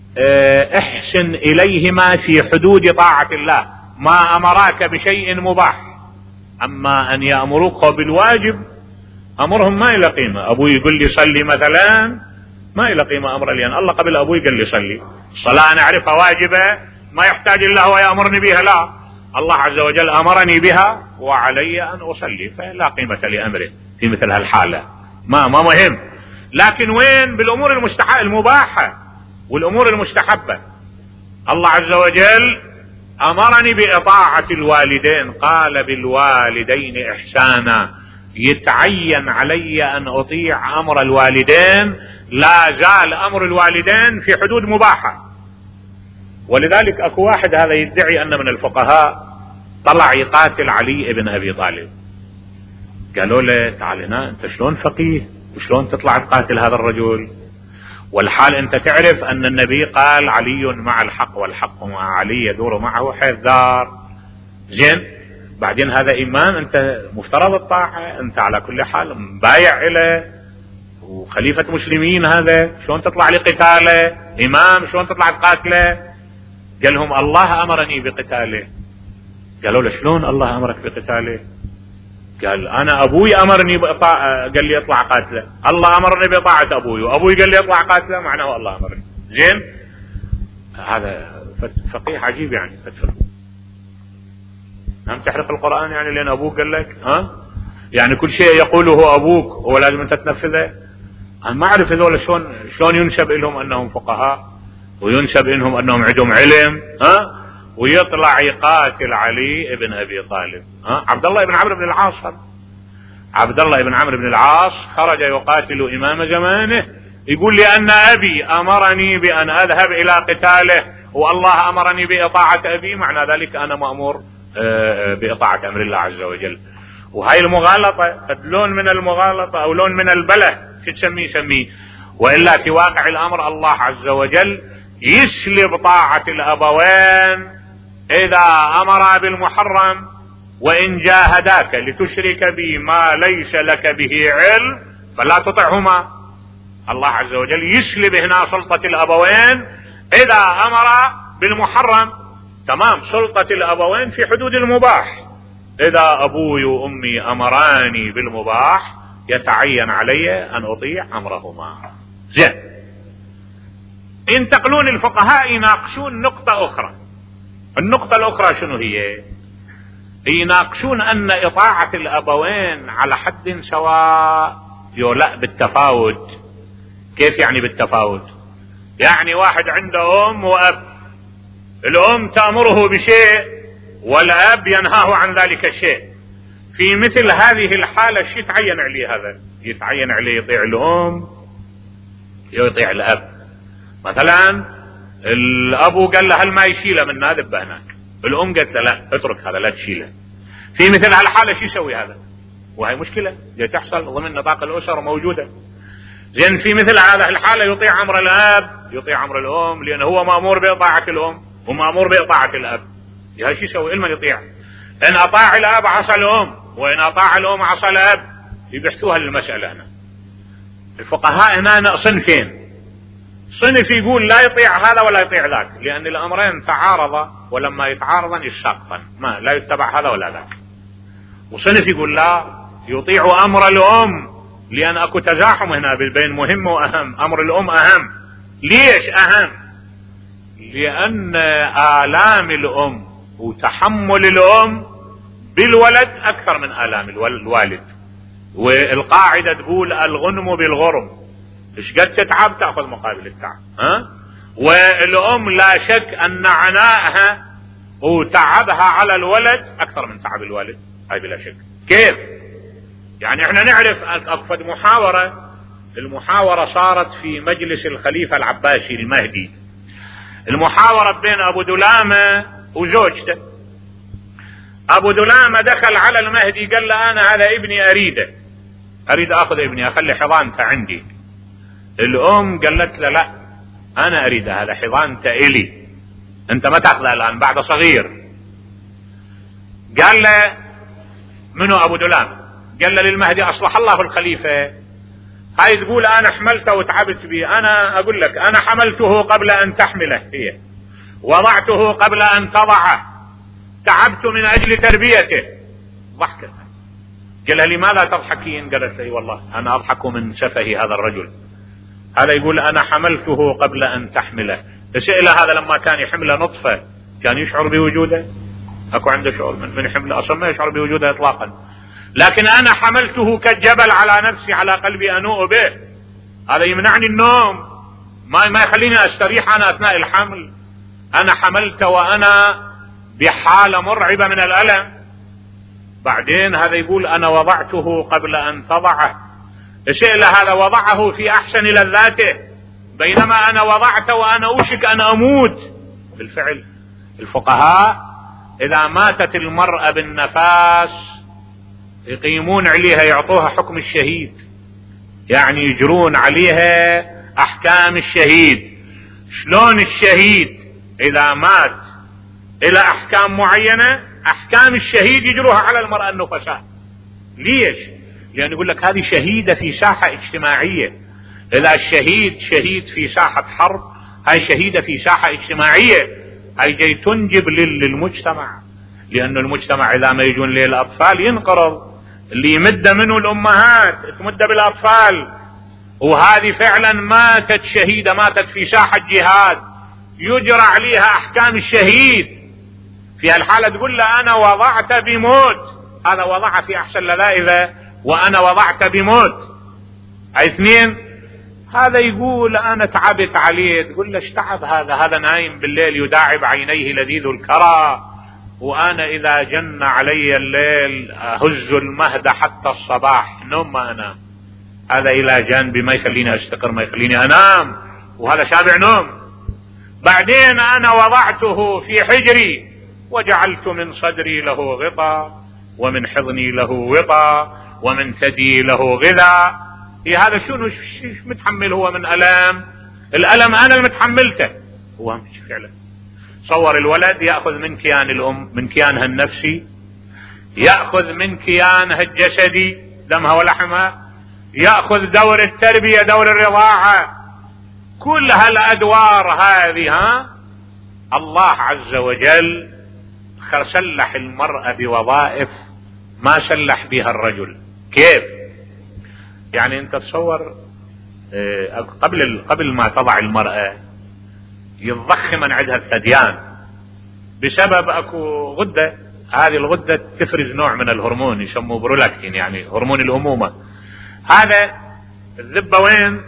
احسن إليهما في حدود طاعة الله، ما أمراك بشيء مباح. أما أن يأمروك بالواجب أمرهم ما إلى قيمة. أبوي يقول لي صلي مثلا ما إلى قيمة أمر، لأن الله قبل أبوي قال لي صلي. الصلاة أنا أعرفها واجبة، ما يحتاج الله هو يأمرني بها، لا، الله عز وجل أمرني بها وعلي أن أصلي، فلا قيمة لأمره في مثل هالحالة، ما ما مهم. لكن وين بالأمور المستحبة المباحة والأمور المستحبة؟ الله عز وجل أمرني بإطاعة الوالدين، قال بالوالدين إحسانا، يتعين علي أن أطيع أمر الوالدين، لا زال أمر الوالدين في حدود مباحة. ولذلك أكو واحد هذا يدعي أن من الفقهاء طلع يقاتل علي ابن أبي طالب، قالوا له تعال هنا أنت شلون فقيه وشلون تطلع تقاتل هذا الرجل، والحال أنت تعرف أن النبي قال علي مع الحق والحق مع علي يدور معه حيث دار. زين، بعدين هذا إمام أنت مفترض الطاعة، أنت على كل حال مبايع إله وخليفة مسلمين، هذا شلون تطلع لقتاله؟ إمام شلون تطلع تقاتله؟ قال لهم الله أمرني بقتاله. قالوا له شلون الله أمرك بقتاله؟ قال أنا أبوي أمرني بإطاعة، قال لي اطلع قاتله، الله أمرني بإطاعة أبوي وأبوي قال لي اطلع قاتله، معناه الله أمرني. زين، هذا فقيه عجيب يعني. فتفقه هم تحرق القرآن يعني لأن أبوك قال لك؟ ها يعني كل شيء يقوله أبوك ولازم أنت تنفذه؟ أنا ما أعرف هذول شلون شلون ينسب لهم أنهم فقهاء وينسب إنهم أنهم عندهم علم، ها ويطلع يقاتل علي ابن أبي طالب. ها عبد الله بن عمرو بن العاص، عبد الله بن عمرو بن العاص خرج يقاتل إمام زمانه، يقول لي أن أبي أمرني بأن أذهب إلى قتاله والله أمرني بإطاعة أبي، معنى ذلك أنا مأمور بإطاعة أمر الله عز وجل. وهاي المغالطة قد لون من المغالطة أو لون من البله، شو تسميه سميه، وإلا في واقع الأمر الله عز وجل يسلب طاعة الأبوين إذا أمر بالمحرم، وإن جاهداك لتشرك بي ما ليس لك به علم فلا تطعهما. الله عز وجل يسلب هنا سلطة الأبوين إذا أمر بالمحرم. تمام، سلطة الأبوين في حدود المباح. إذا أبوي وأمي أمراني بالمباح يتعين علي أن أطيع أمرهما. زين، ينتقلون الفقهاء يناقشون نقطة أخرى. النقطة الأخرى شنو هي؟ يناقشون أن إطاعة الأبوين على حد سواء يولا بالتفاوت. كيف يعني بالتفاوت؟ يعني واحد عنده أم وأب، الأم تأمره بشيء والأب ينهاه عن ذلك الشيء. في مثل هذه الحالة شو يتعين عليه؟ هذا يتعين عليه يطيع الأم يطيع الأب. مثلا الابو قال له هل ما يشيله من هذا هناك، الام قالت له لا اترك هذا لا تشيله. في مثل هالحاله شو يسوي هذا؟ وهي مشكله جاي تحصل ضمن نطاق الاسره موجوده. زين في مثل هذا الحاله يطيع امر الاب، يطيع امر الام، لانه هو مامور باطاعه الام ومامور باطاعه الاب. هاي شو يسوي؟ لمن يطيع؟ ان اطاع الاب عصى الام، وان اطاع الام عصى الاب. يبحثوها للمساله هنا الفقهاء هنا صنفين. صنف يقول لا يطيع هذا ولا يطيع ذاك، لان الامرين تعارضا، ولما يتعارضا يساقطا، ما لا يتبع هذا ولا ذاك. وصنف يقول لا يطيع امر الام، لان اكو تزاحم هنا بين مهم واهم. امر الام اهم. ليش اهم؟ لان الام الام وتحمل الام بالولد اكثر من الام الوالد. والقاعده تقول الغنم بالغرم، ايش قد تتعب تاخذ مقابل التعب. ها؟ والام لا شك ان عناءها وتعبها على الولد اكثر من تعب الوالد، هاي بلا شك. كيف؟ يعني احنا نعرف اكفد محاورة، المحاورة صارت في مجلس الخليفة العباسي المهدي، المحاورة بين ابو دلامة وزوجته. ابو دلامة دخل على المهدي قال له انا هذا ابني اريده، اريد اخذ ابني اخلي حضانته عندي. الام قالت له لا انا اريد هذا حضانته الي، انت ما تاخذه الان بعد صغير. قال له منو ابو دلام؟ قال له للمهدي اصلح الله الخليفة، هاي تقول انا حملته وتعبت به. انا اقول لك انا حملته قبل ان تحمله هي، وضعته قبل ان تضعه، تعبت من اجل تربيته. ضحكت. قال لها لماذا تضحكين؟ قالت لي والله انا اضحك من سفه هذا الرجل، هذا يقول انا حملته قبل ان تحمله. سئل هذا لما كان يحمله نطفة كان يشعر بوجوده؟ اكو عنده شعور من, من حمله؟ اصلا ما يشعر بوجوده اطلاقا. لكن انا حملته كالجبل على نفسي على قلبي انوء به، هذا يمنعني النوم، ما ما يخليني استريح انا اثناء الحمل. انا حملت وانا بحالة مرعبة من الالم. بعدين هذا يقول انا وضعته قبل ان تضعه. سئل هذا وضعه في احسن لذاته، بينما انا وضعته وانا اوشك ان اموت. بالفعل الفقهاء اذا ماتت المرأة بالنفاس يقيمون عليها يعطوها حكم الشهيد، يعني يجرون عليها احكام الشهيد. شلون الشهيد اذا مات الى احكام معينة، احكام الشهيد يجروها على المرأة النفساء. ليش؟ لان يقول لك هذه شهيدة في ساحة اجتماعية. اذا الشهيد شهيد في ساحة حرب، هاي شهيدة في ساحة اجتماعية، هاي جاي تنجب للمجتمع. لان المجتمع اذا ما يجون ليه الاطفال ينقرض، اللي يمد منه الامهات تمد بالاطفال. وهذه فعلا ماتت شهيدة، ماتت في ساحة جهاد، يجرى عليها احكام الشهيد. في هالحالة تقول له انا وضعت بموت، هذا وضع في احسن لذائذة وانا وضعت بموت. اي اثنين. هذا يقول انا تعبت عليه، تقول له ايش تعب هذا؟ هذا نايم بالليل يداعب عينيه لذيذ الكرى، وانا اذا جن علي الليل اهز المهد حتى الصباح، نوم ما انام. هذا الى جانبي ما يخليني استقر، ما يخليني انام، وهذا شابع نوم. بعدين انا وضعته في حجري وجعلت من صدري له غطاء، ومن حضني له وطاء، ومن ثدي له غذاء. في هذا شنو متحمل هو من الام؟ الالم انا المتحملته هو مش فعلا. صور الولد ياخذ من كيان الام، من كيانها النفسي، ياخذ من كيانها الجسدي دمها ولحمها، ياخذ دور التربيه دور الرضاعه، كل هالادوار هذه. ها الله عز وجل سلح المرأة بوظائف ما سلح بها الرجل. كيف؟ يعني انت تصور قبل قبل ما تضع المرأة يتضخم من عندها الثديان بسبب اكو غدة، هذه الغدة تفرز نوع من الهرمون يسموه برولاكتين، يعني هرمون الامومة. هذا الذبة وين؟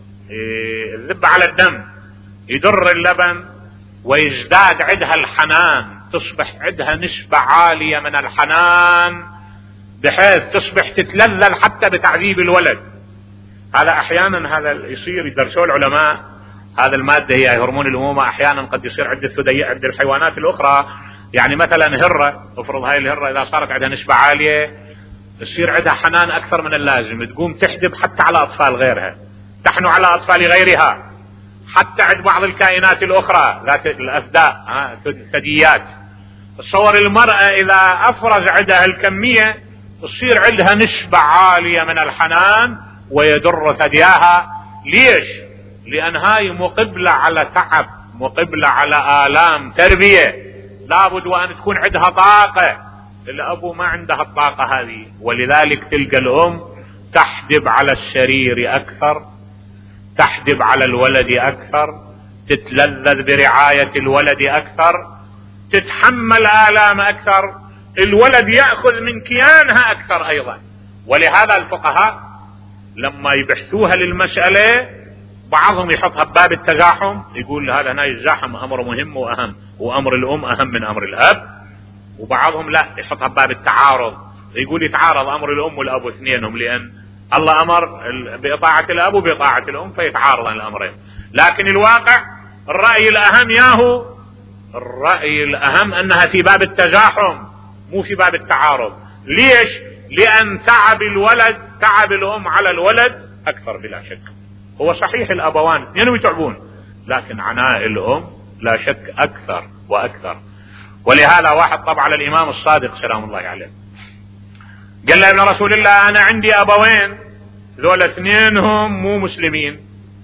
الذبة على الدم، يدر اللبن ويزداد عندها الحنان، تصبح عندها نسبة عالية من الحنان بحيث تصبح تتلذذ حتى بتعذيب الولد. هذا احيانا هذا يصير يدرسوه العلماء، هذا المادة هي هرمون الأمومة أحيانا قد يصير عند الثديي عند الحيوانات الأخرى. يعني مثلا هرة، افرض هاي الهرة إذا صارت عندها نسبة عالية يصير عندها حنان أكثر من اللازم، تقوم تحجب حتى على أطفال غيرها، تحنو على أطفال غيرها، حتى عند بعض الكائنات الأخرى ذات الأثداء الثدييات. تصور المرأة إذا أفرز عندها الكمية تصير عندها نسبة عالية من الحنان ويدر ثدياها. ليش؟ لأن هاي مقبلة على تعب، مقبلة على آلام تربية، لابد وأن تكون عندها طاقة. الأب ما عندها الطاقة هذه، ولذلك تلقى الأم تحدب على السرير أكثر، تحدب على الولد أكثر، تتلذذ برعاية الولد أكثر، تتحمل آلام أكثر، الولد يأخذ من كيانها أكثر أيضا. ولهذا الفقهاء لما يبحثوها للمسألة بعضهم يحطها بباب التزاحم، يقول هذا هنا الزاحم أمر مهم وأهم، وأمر الأم أهم من أمر الأب. وبعضهم لا، يحطها بباب التعارض، يقول يتعارض أمر الأم والأب اثنينهم، لأن الله أمر بإطاعة الأب وبإطاعة الأم فيتعارض الأمرين. لكن الواقع الرأي الأهم ياهو الرأي الأهم أنها في باب التزاحم مو في باب التعارض. ليش؟ لأن تعب الولد تعب الأم على الولد أكثر بلا شك. هو صحيح الأبوان اثنين يتعبون، لكن عناء الأم لا شك أكثر وأكثر. ولهذا واحد طبع على الإمام الصادق سلام الله عليه، قال له ابن رسول الله أنا عندي أبوين ذول اثنينهم مو مسلمين،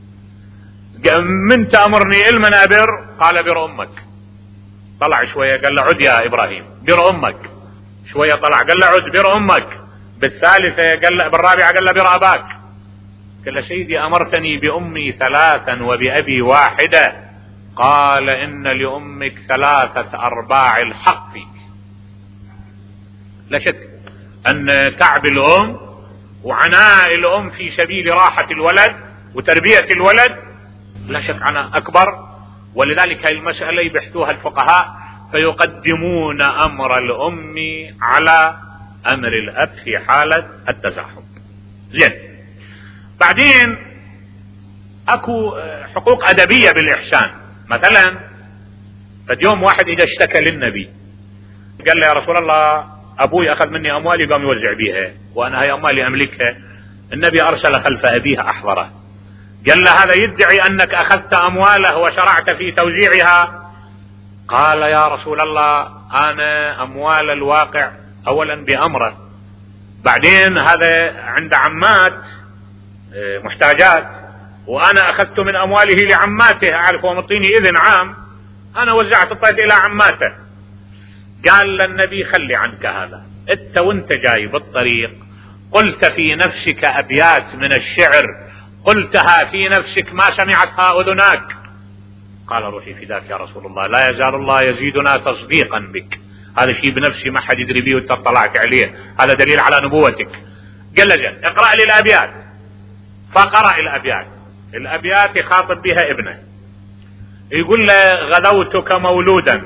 من تأمرني المن أبر؟ قال بر أمك. طلع شوية قال له عد يا إبراهيم بر أمك. شوية طلع قال له عد بر أمك. بالثالثة قال له، بالرابعة قال له بر أباك. قال له سيدي أمرتني بأمي ثلاثا وبأبي واحدة. قال إن لأمك ثلاثة أرباع الحق فيك. لا شك أن تعب الأم وعناء الأم في سبيل راحة الولد وتربية الولد لا شك عناء أكبر. ولذلك هذه المسألة يبحثوها الفقهاء فيقدمون أمر الأم على أمر الأب في حالة التزاحم. زين، بعدين أكو حقوق أدبية بالإحسان. مثلا فاليوم واحد إذا اشتكى للنبي قال له يا رسول الله أبوي أخذ مني أموالي قام يوزع بيها وأنا هي أموالي أملكها، النبي أرسل خلف أبيها أحضره، قال له هذا يدعي أنك أخذت أمواله وشرعت في توزيعها. قال يا رسول الله أنا أموال الواقع أولا بأمره، بعدين هذا عند عمات محتاجات وأنا أخذت من أمواله لعماته، أعرف ومطيني إذن عام أنا وزعت الطيب إلى عماته. قال للنبي خلي عنك هذا، انت وانت جاي بالطريق قلت في نفسك أبيات من الشعر قلتها في نفسك ما سمعتها أذناك. قال روحي فداك يا رسول الله، لا يزال الله يزيدنا تصديقا بك، هذا شيء بنفسي ما حد يدري به وانت طلعت عليه، هذا دليل على نبوتك. قال له اقرأ لي الأبيات. فقرأ الأبيات. الأبيات يخاطب بها ابنه، يقول له غدوتك مولودا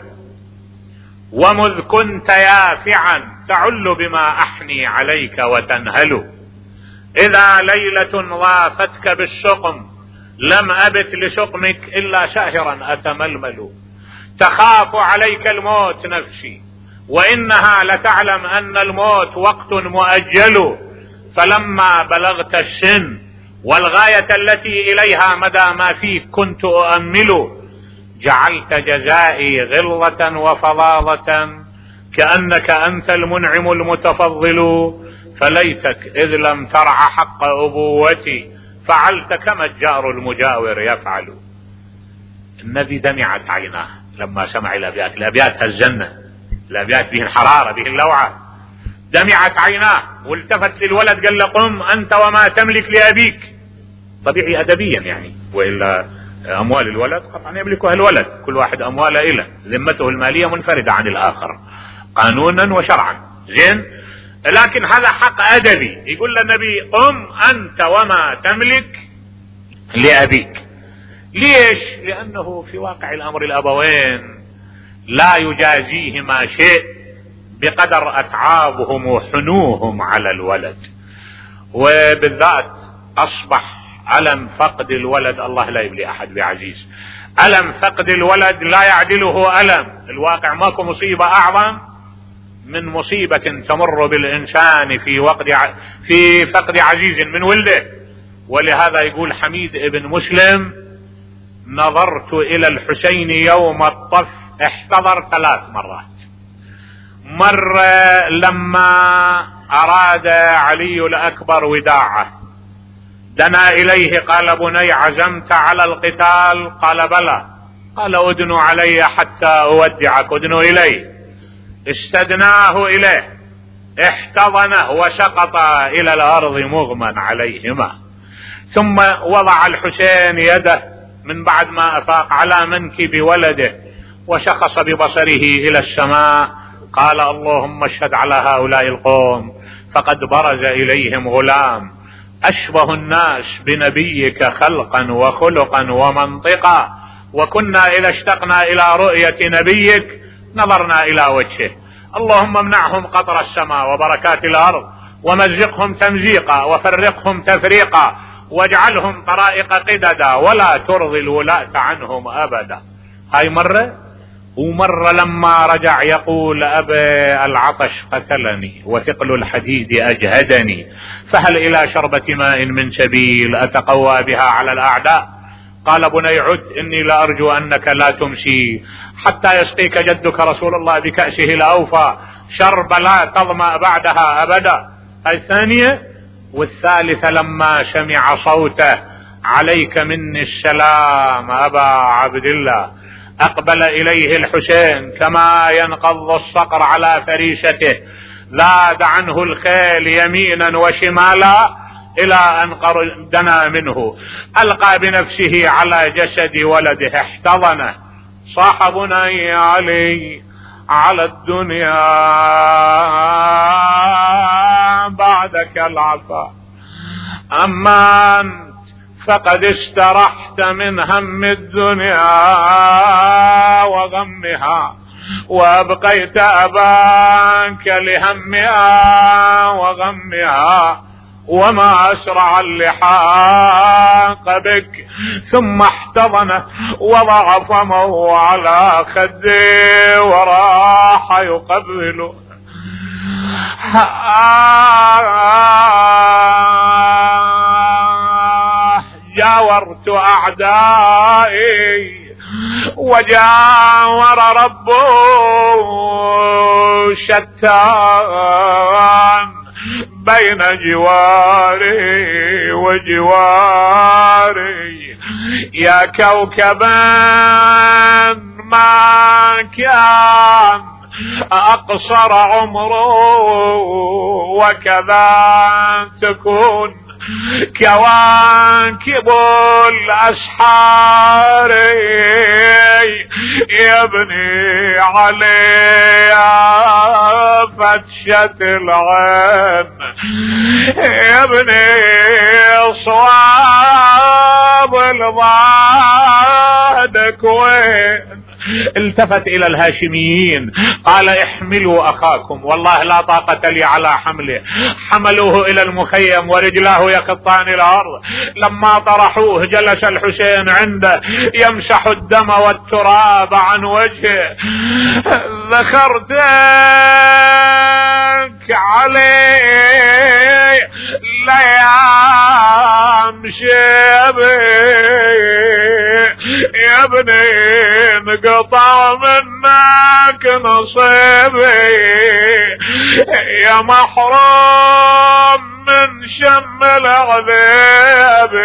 ومذ كنت يافعا تعل بما أحني عليك وتنهل، إذا ليلة ضافتك بالشقم لم أبت لشقمك إلا شاهرا أتململ، تخاف عليك الموت نفسي وإنها لتعلم أن الموت وقت مؤجل، فلما بلغت السن والغاية التي إليها مدى ما فيك كنت أؤمل، جعلت جزائي غلظة وفظاظة كأنك أنت المنعم المتفضل، فليتك إذ لم ترع حق أبوتي فعلت كما الجار المجاور يفعل. النبي دمعت عيناه لما سمع الأبيات، الأبيات هالجنة، الأبيات به الحرارة به اللوعة، دمعت عيناه والتفت للولد قال له قم أنت وما تملك لأبيك. طبيعي أدبيا يعني، وإلا أموال الولد قطعا يملكها الولد، كل واحد أمواله إله، ذمته المالية منفردة عن الآخر قانونا وشرعا. زين، لكن هذا حق أدبي، يقول للنبي قم أنت وما تملك لأبيك. ليش؟ لأنه في واقع الأمر الأبوين لا يجازيهما شيء بقدر أتعابهم وحنوهم على الولد، وبالذات أصبح ألم فقد الولد، الله لا يبلي أحد بعزيز، ألم فقد الولد لا يعدله ألم. الواقع ماكو مصيبة أعظم من مصيبة تمر بالإنسان في وقت في فقد عزيز من ولده. ولهذا يقول حميد ابن مسلم: نظرت إلى الحسين يوم الطف، احتضر ثلاث مرات. مرة لما أراد علي الأكبر وداعه دنا إليه قال: بني عزمت على القتال؟ قال: بلى. قال: أدنوا علي حتى أودعك. أدنوا إليه، استدناه إليه، احتضنه وسقط إلى الأرض مغمى عليهما. ثم وضع الحسين يده من بعد ما أفاق على منكب ولده وشخص ببصره إلى السماء، قال: اللهم اشهد على هؤلاء القوم فقد برز إليهم غلام أشبه الناس بنبيك خلقا وخلقا ومنطقا، وكنا إذا اشتقنا إلى رؤية نبيك نظرنا إلى وجهه. اللهم امنعهم قطر السماء وبركات الأرض، ومزقهم تمزيقا وفرقهم تفريقا، واجعلهم طرائق قددا، ولا ترضي الولاة عنهم أبدا. هاي مرة. ومرة لما رجع يقول: أبي العطش قتلني وثقل الحديد أجهدني، فهل إلى شربة ماء من سبيل أتقوى بها على الأعداء؟ قال: بني عد، إني لأرجو أنك لا تمشي حتى يسقيك جدك رسول الله بكأسه الأوفى شرب لا تظمأ بعدها أبدا. الثانية. والثالثة لما سمع صوته: عليك مني السلام أبا عبد الله، أقبل إليه الحسين كما ينقض الصقر على فريسته، ذاد عنه الخيل يمينا وشمالا إلى أن دنا منه، ألقى بنفسه على جسد ولده، احتضنه، صاح: بني علي على الدنيا بعدك العفا، أما أنت فقد استرحت من هم الدنيا وغمها، وأبقيت أباك لهمها وغمها، وما أسرع اللحاق بك. ثم احتضنه وضع فمه على خده وراح يقبله. جاورت أعدائي وجاور ربه شتان بين جواري وجواري، يا كوكبا ما كان أقصر عمره، وكذا تكون كواكب الأسحار يبني عليها فتشة العين، يبني صواب الضاد كوين. التفت إلى الهاشميين قال: احملوا أخاكم، والله لا طاقة لي على حمله. حملوه إلى المخيم ورجلاه يخطان الأرض. لما طرحوه جلس الحسين عنده يمسح الدم والتراب عن وجهه. ذكرتك علي ليام شبي يا ابني، انقطع منك نصيبي، يا محروم من شم العذاب.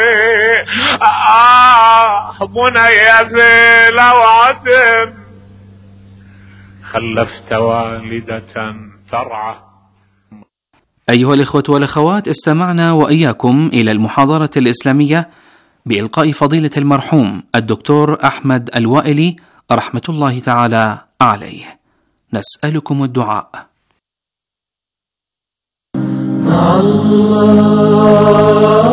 آه بني في لوعة خلفت والدة ترعى. أيها الإخوة والأخوات، استمعنا وإياكم إلى المحاضرة الإسلامية بإلقاء فضيلة المرحوم الدكتور أحمد الوائلي رحمة الله تعالى عليه. نسألكم الدعاء. مع الله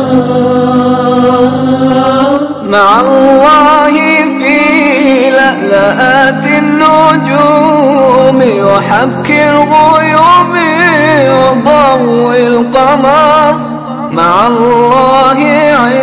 مع الله في لألآت النجوم وحبك الغيوم وضوء القمر، مع الله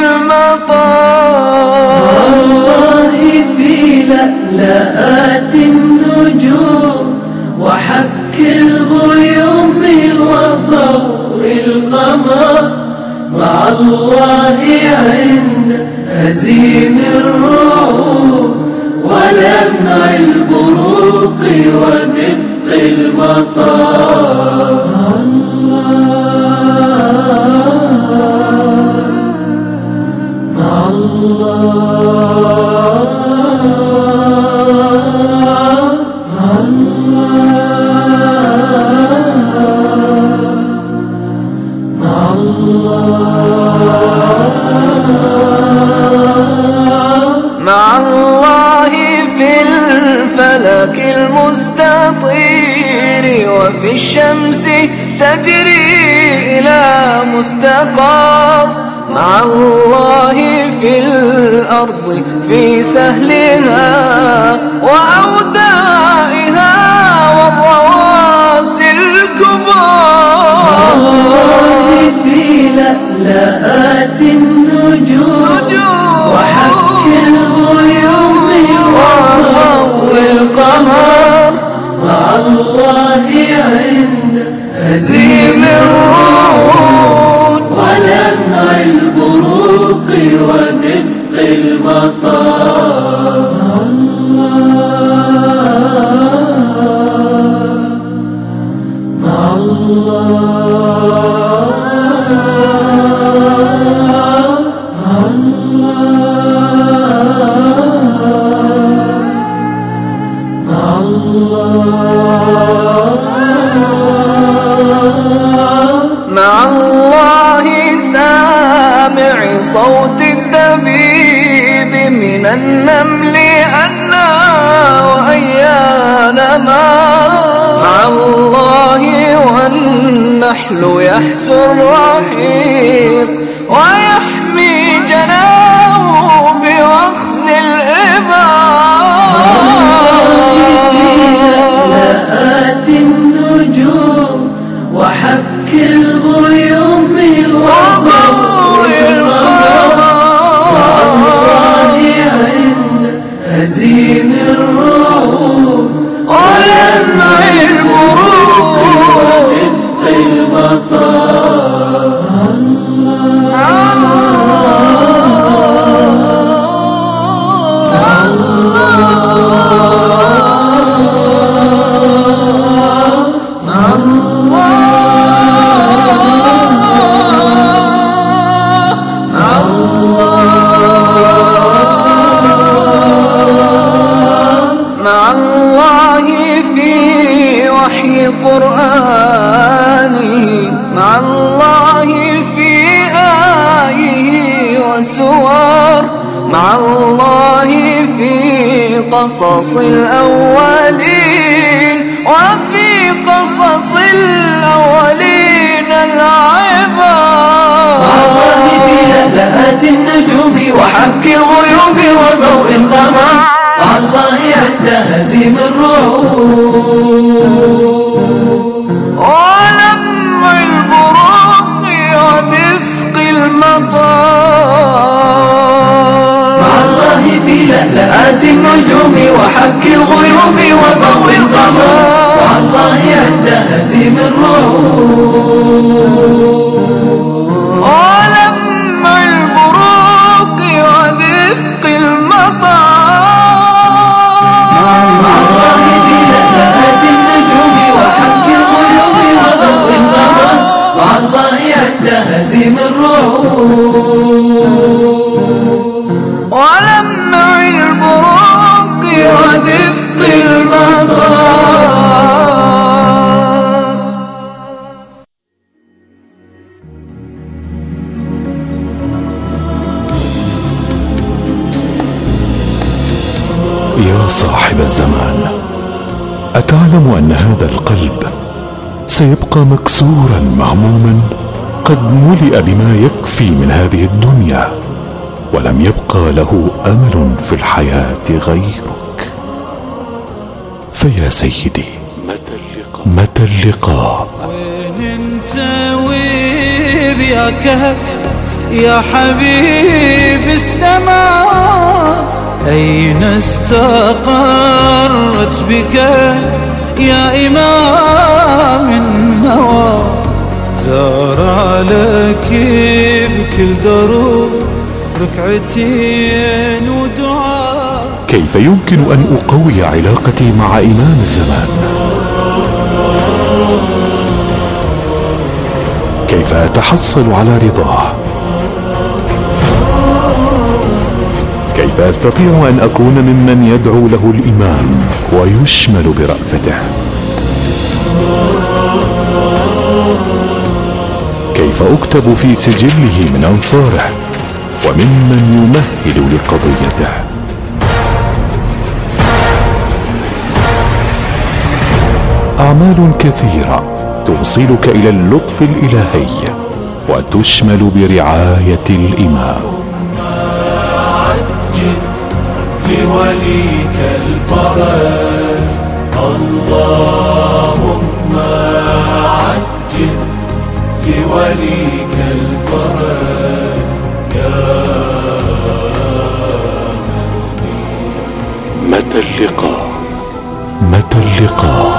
المطر. والله في لألآت النجوم وحك الغيوم وضوء القمر، مع الله عند هزيم الرعود ولمع البروق ودفق المطر. مع الله مع الله مع الله مع الله في الفلك المستطير وفي الشمس تجري إلى مستقر، مع الله في الأرض في سهلها وأودائها والرواسي الكبار. والله في لألآت النجوم وحك الغيوم وضوء القمر، مع الله عند هزيم الرعود ولمع البروق ودفق المطر. مع الله مع الله مع الله مع الله سامع صوت الدبيب من النمل أنا وأيان ما، مع الله والنحل يحسو الرحيق ويحمي جناه بوخز لألآت النجوم وحك الغيوم وضوء القمر، مع الله عند هزيم الرعود ولمع البروق ودفق المطر. مع الله في وحي قرآنه، مع الله في آيه وسور، مع الله في قصص الأولين وفي قصص الأولين العبر. مع الله في لألآت النجوم وحك الغيوم وضوء القمر، مع الله عند هزيم الرعود ولمع البروق ودفق المطر. مع الله في لألآت النجوم وحك الغيوم وضوء القمر، مع الله عند هزيم الرعود ولمع البروق ودفق المطر. مع الله في لألآت النجوم وحك الغيوم وضوء القمر، مع الله عند هزيم الرعود ولمع البروق ودفق المطر. يا صاحب الزمان، أتعلم أن هذا القلب سيبقى مكسورا مهموما قد ملئ بما يكفي من هذه الدنيا ولم يبقى له أمل في الحياة غيرك؟ فيا سيدي، متى اللقاء؟ وين انت وير يا كهف يا حبيب السماء أين استقرت بك يا إمام النوى زار لك بكل دروب ركعتين ودعاء. كيف يمكن أن أقوي علاقتي مع إمام الزمان؟ كيف أتحصل على رضاه؟ كيف أستطيع أن أكون ممن يدعو له الإمام ويشمل برأفته؟ كيف أكتب في سجله من أنصاره وممن يمهل لقضيته؟ أعمال كثيرة توصلك إلى اللطف الإلهي وتشمل برعاية الإمام. عجل لوليك الفرج اللهم عجل لوليك الفرج يا متى اللقاء؟ متى اللقاء؟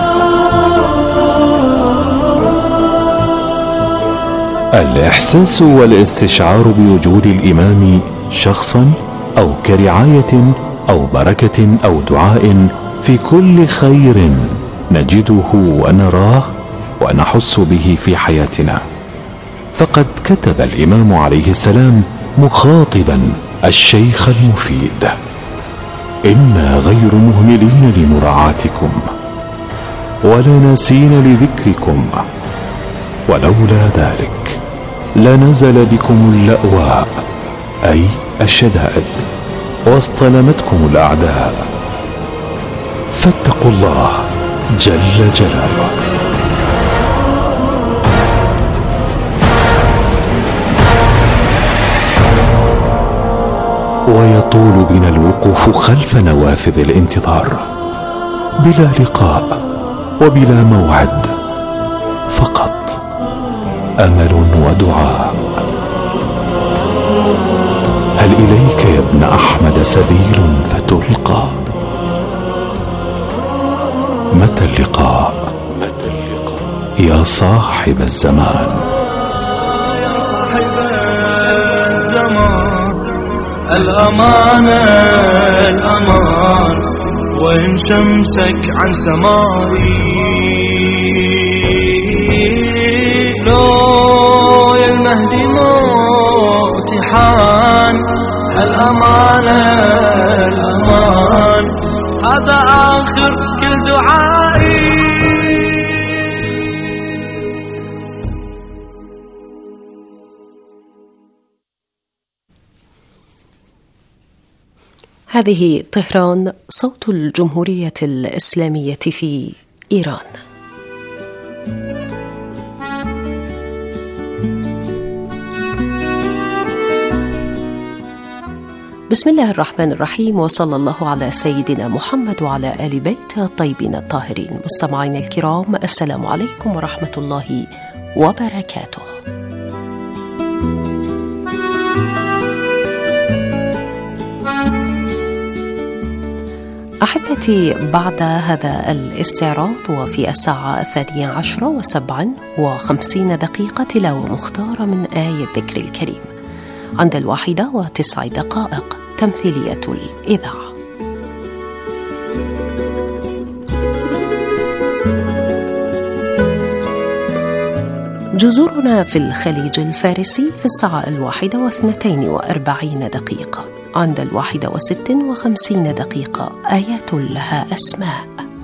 الإحساس والاستشعار بوجود الإمام شخصا أو كرعاية أو بركة أو دعاء في كل خير نجده ونراه ونحس به في حياتنا. فقد كتب الإمام عليه السلام مخاطبا الشيخ المفيد: إنا غير مهملين لمراعاتكم ولا ناسين لذكركم، ولولا ذلك لنزل بكم اللأواء أي الشدائد واصطلمتكم الأعداء، فاتقوا الله جل جلاله. ويطول بنا الوقوف خلف نوافذ الانتظار بلا لقاء وبلا موعد، فقط أمل ودعاء. هل إليك يا ابن أحمد سبيل فتلقى؟ متى اللقاء؟ يا صاحب الزمان. يا صاحب الزمان الأمان الأمان وإن شمسك عن سمائي لو يا المهدي موتي حان الأمان الأمان هذا آخر كل دعائي. هذه طهران، صوت الجمهورية الإسلامية في إيران. بسم الله الرحمن الرحيم، وصلى الله على سيدنا محمد وعلى آل بيته الطيبين الطاهرين. مستمعينا الكرام، السلام عليكم ورحمة الله وبركاته. أحبتي، بعد هذا الاستعراض وفي الساعة الثانية عشرة وسبع وخمسين دقيقة تلاوة مختارة من آية الذكر الكريم، عند الواحدة وتسع دقائق تمثيلية الإذاعة. جزرنا في الخليج الفارسي في الساعة الواحدة واثنتين وأربعين دقيقة، عند الواحدة وست وخمسين دقيقة آيات لها أسماء.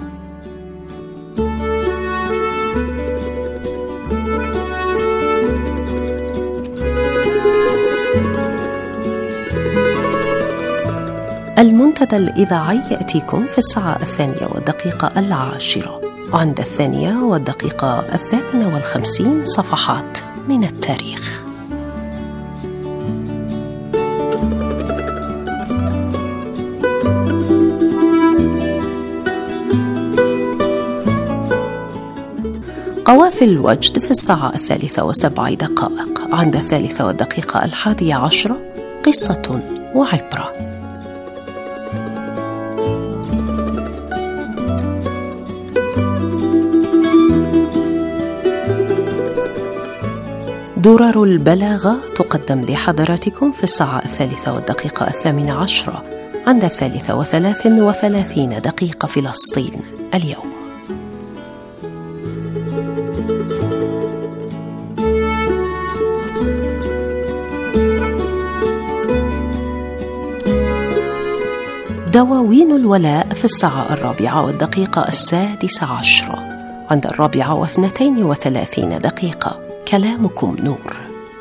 المنتدى الإذاعي يأتيكم في الساعة الثانية والدقيقة العاشرة، عند الثانية والدقيقة الثامنة والخمسين صفحات من التاريخ. حوافل الوجد في الساعة الثالثة وسبع دقائق. عند الثالثة والدقيقة الحادية عشرة قصة وعبرة. درر البلاغة تقدم لحضراتكم في الساعة الثالثة والدقيقة الثامنة عشرة. عند الثالثة وثلاث وثلاثين دقيقة فلسطين اليوم. دواوين الولاء في الساعة الرابعة والدقيقة السادسة عشرة. عند الرابعة واثنتين وثلاثين دقيقة كلامكم نور.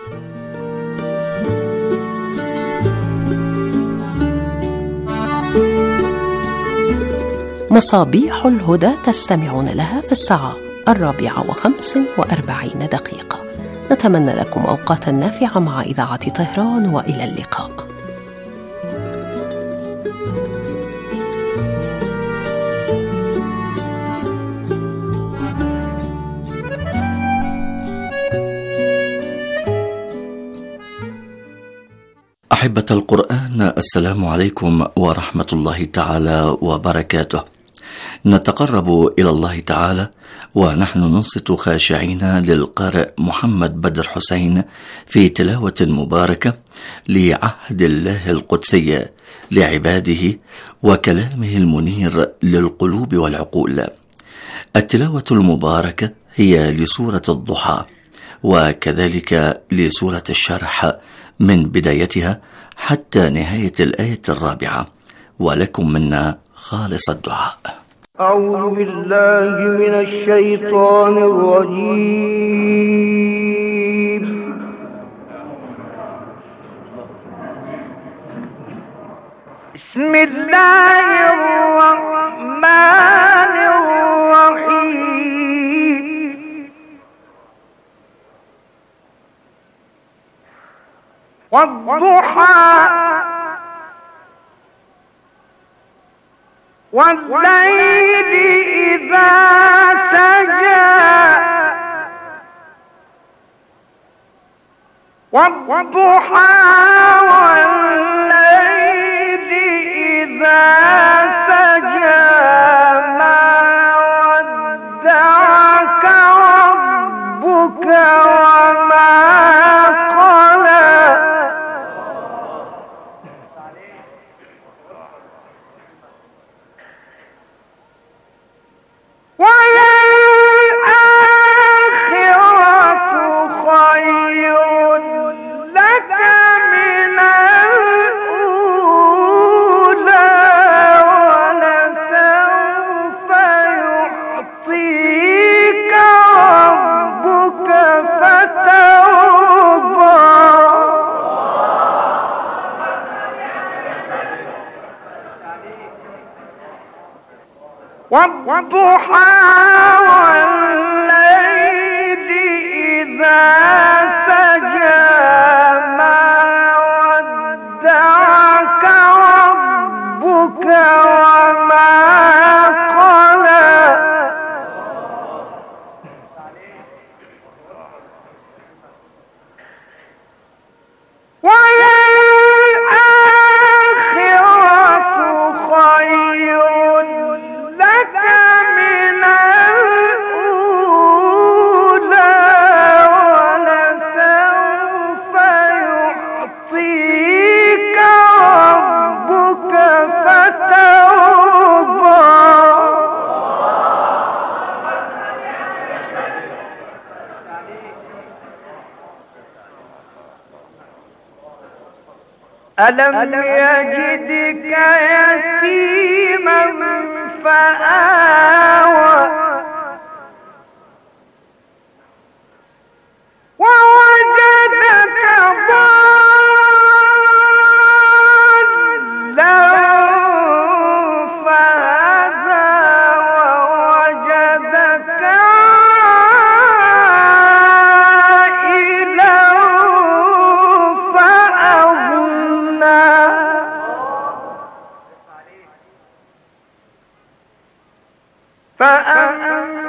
مصابيح الهدى تستمعون لها في الساعة الرابعة وخمس وأربعين دقيقة. نتمنى لكم أوقاتا نافعة مع إذاعة طهران، وإلى اللقاء. أحبة القرآن، السلام عليكم ورحمة الله تعالى وبركاته. نتقرب إلى الله تعالى ونحن ننصت خاشعين للقارئ محمد بدر حسين في تلاوة مباركة لعهد الله القدسي لعباده وكلامه المنير للقلوب والعقول. التلاوة المباركة هي لسورة الضحى، وكذلك لسورة الشرح من بدايتها حتى نهاية الآية الرابعة، ولكم منا خالص الدعاء. أعوذ بالله من الشيطان الرجيم. بسم الله الرحمن الرحيم. والضحى والليل إذا سجى والضحى والليل إذا سجى ما ودعك ربك وما قلى وللآخرة خير لك من الأولى ولسوف يعطيك ربك فترضى. والضحى والليل إذا سجى ما ودعك ربك وما قلى وللآخرة خير لك من الأولى ولسوف يعطيك ربك فترضى. ألم يجدك يتيما فآوى ووجدك ضالا فهدى ووجدك عائلا فأغنى فأما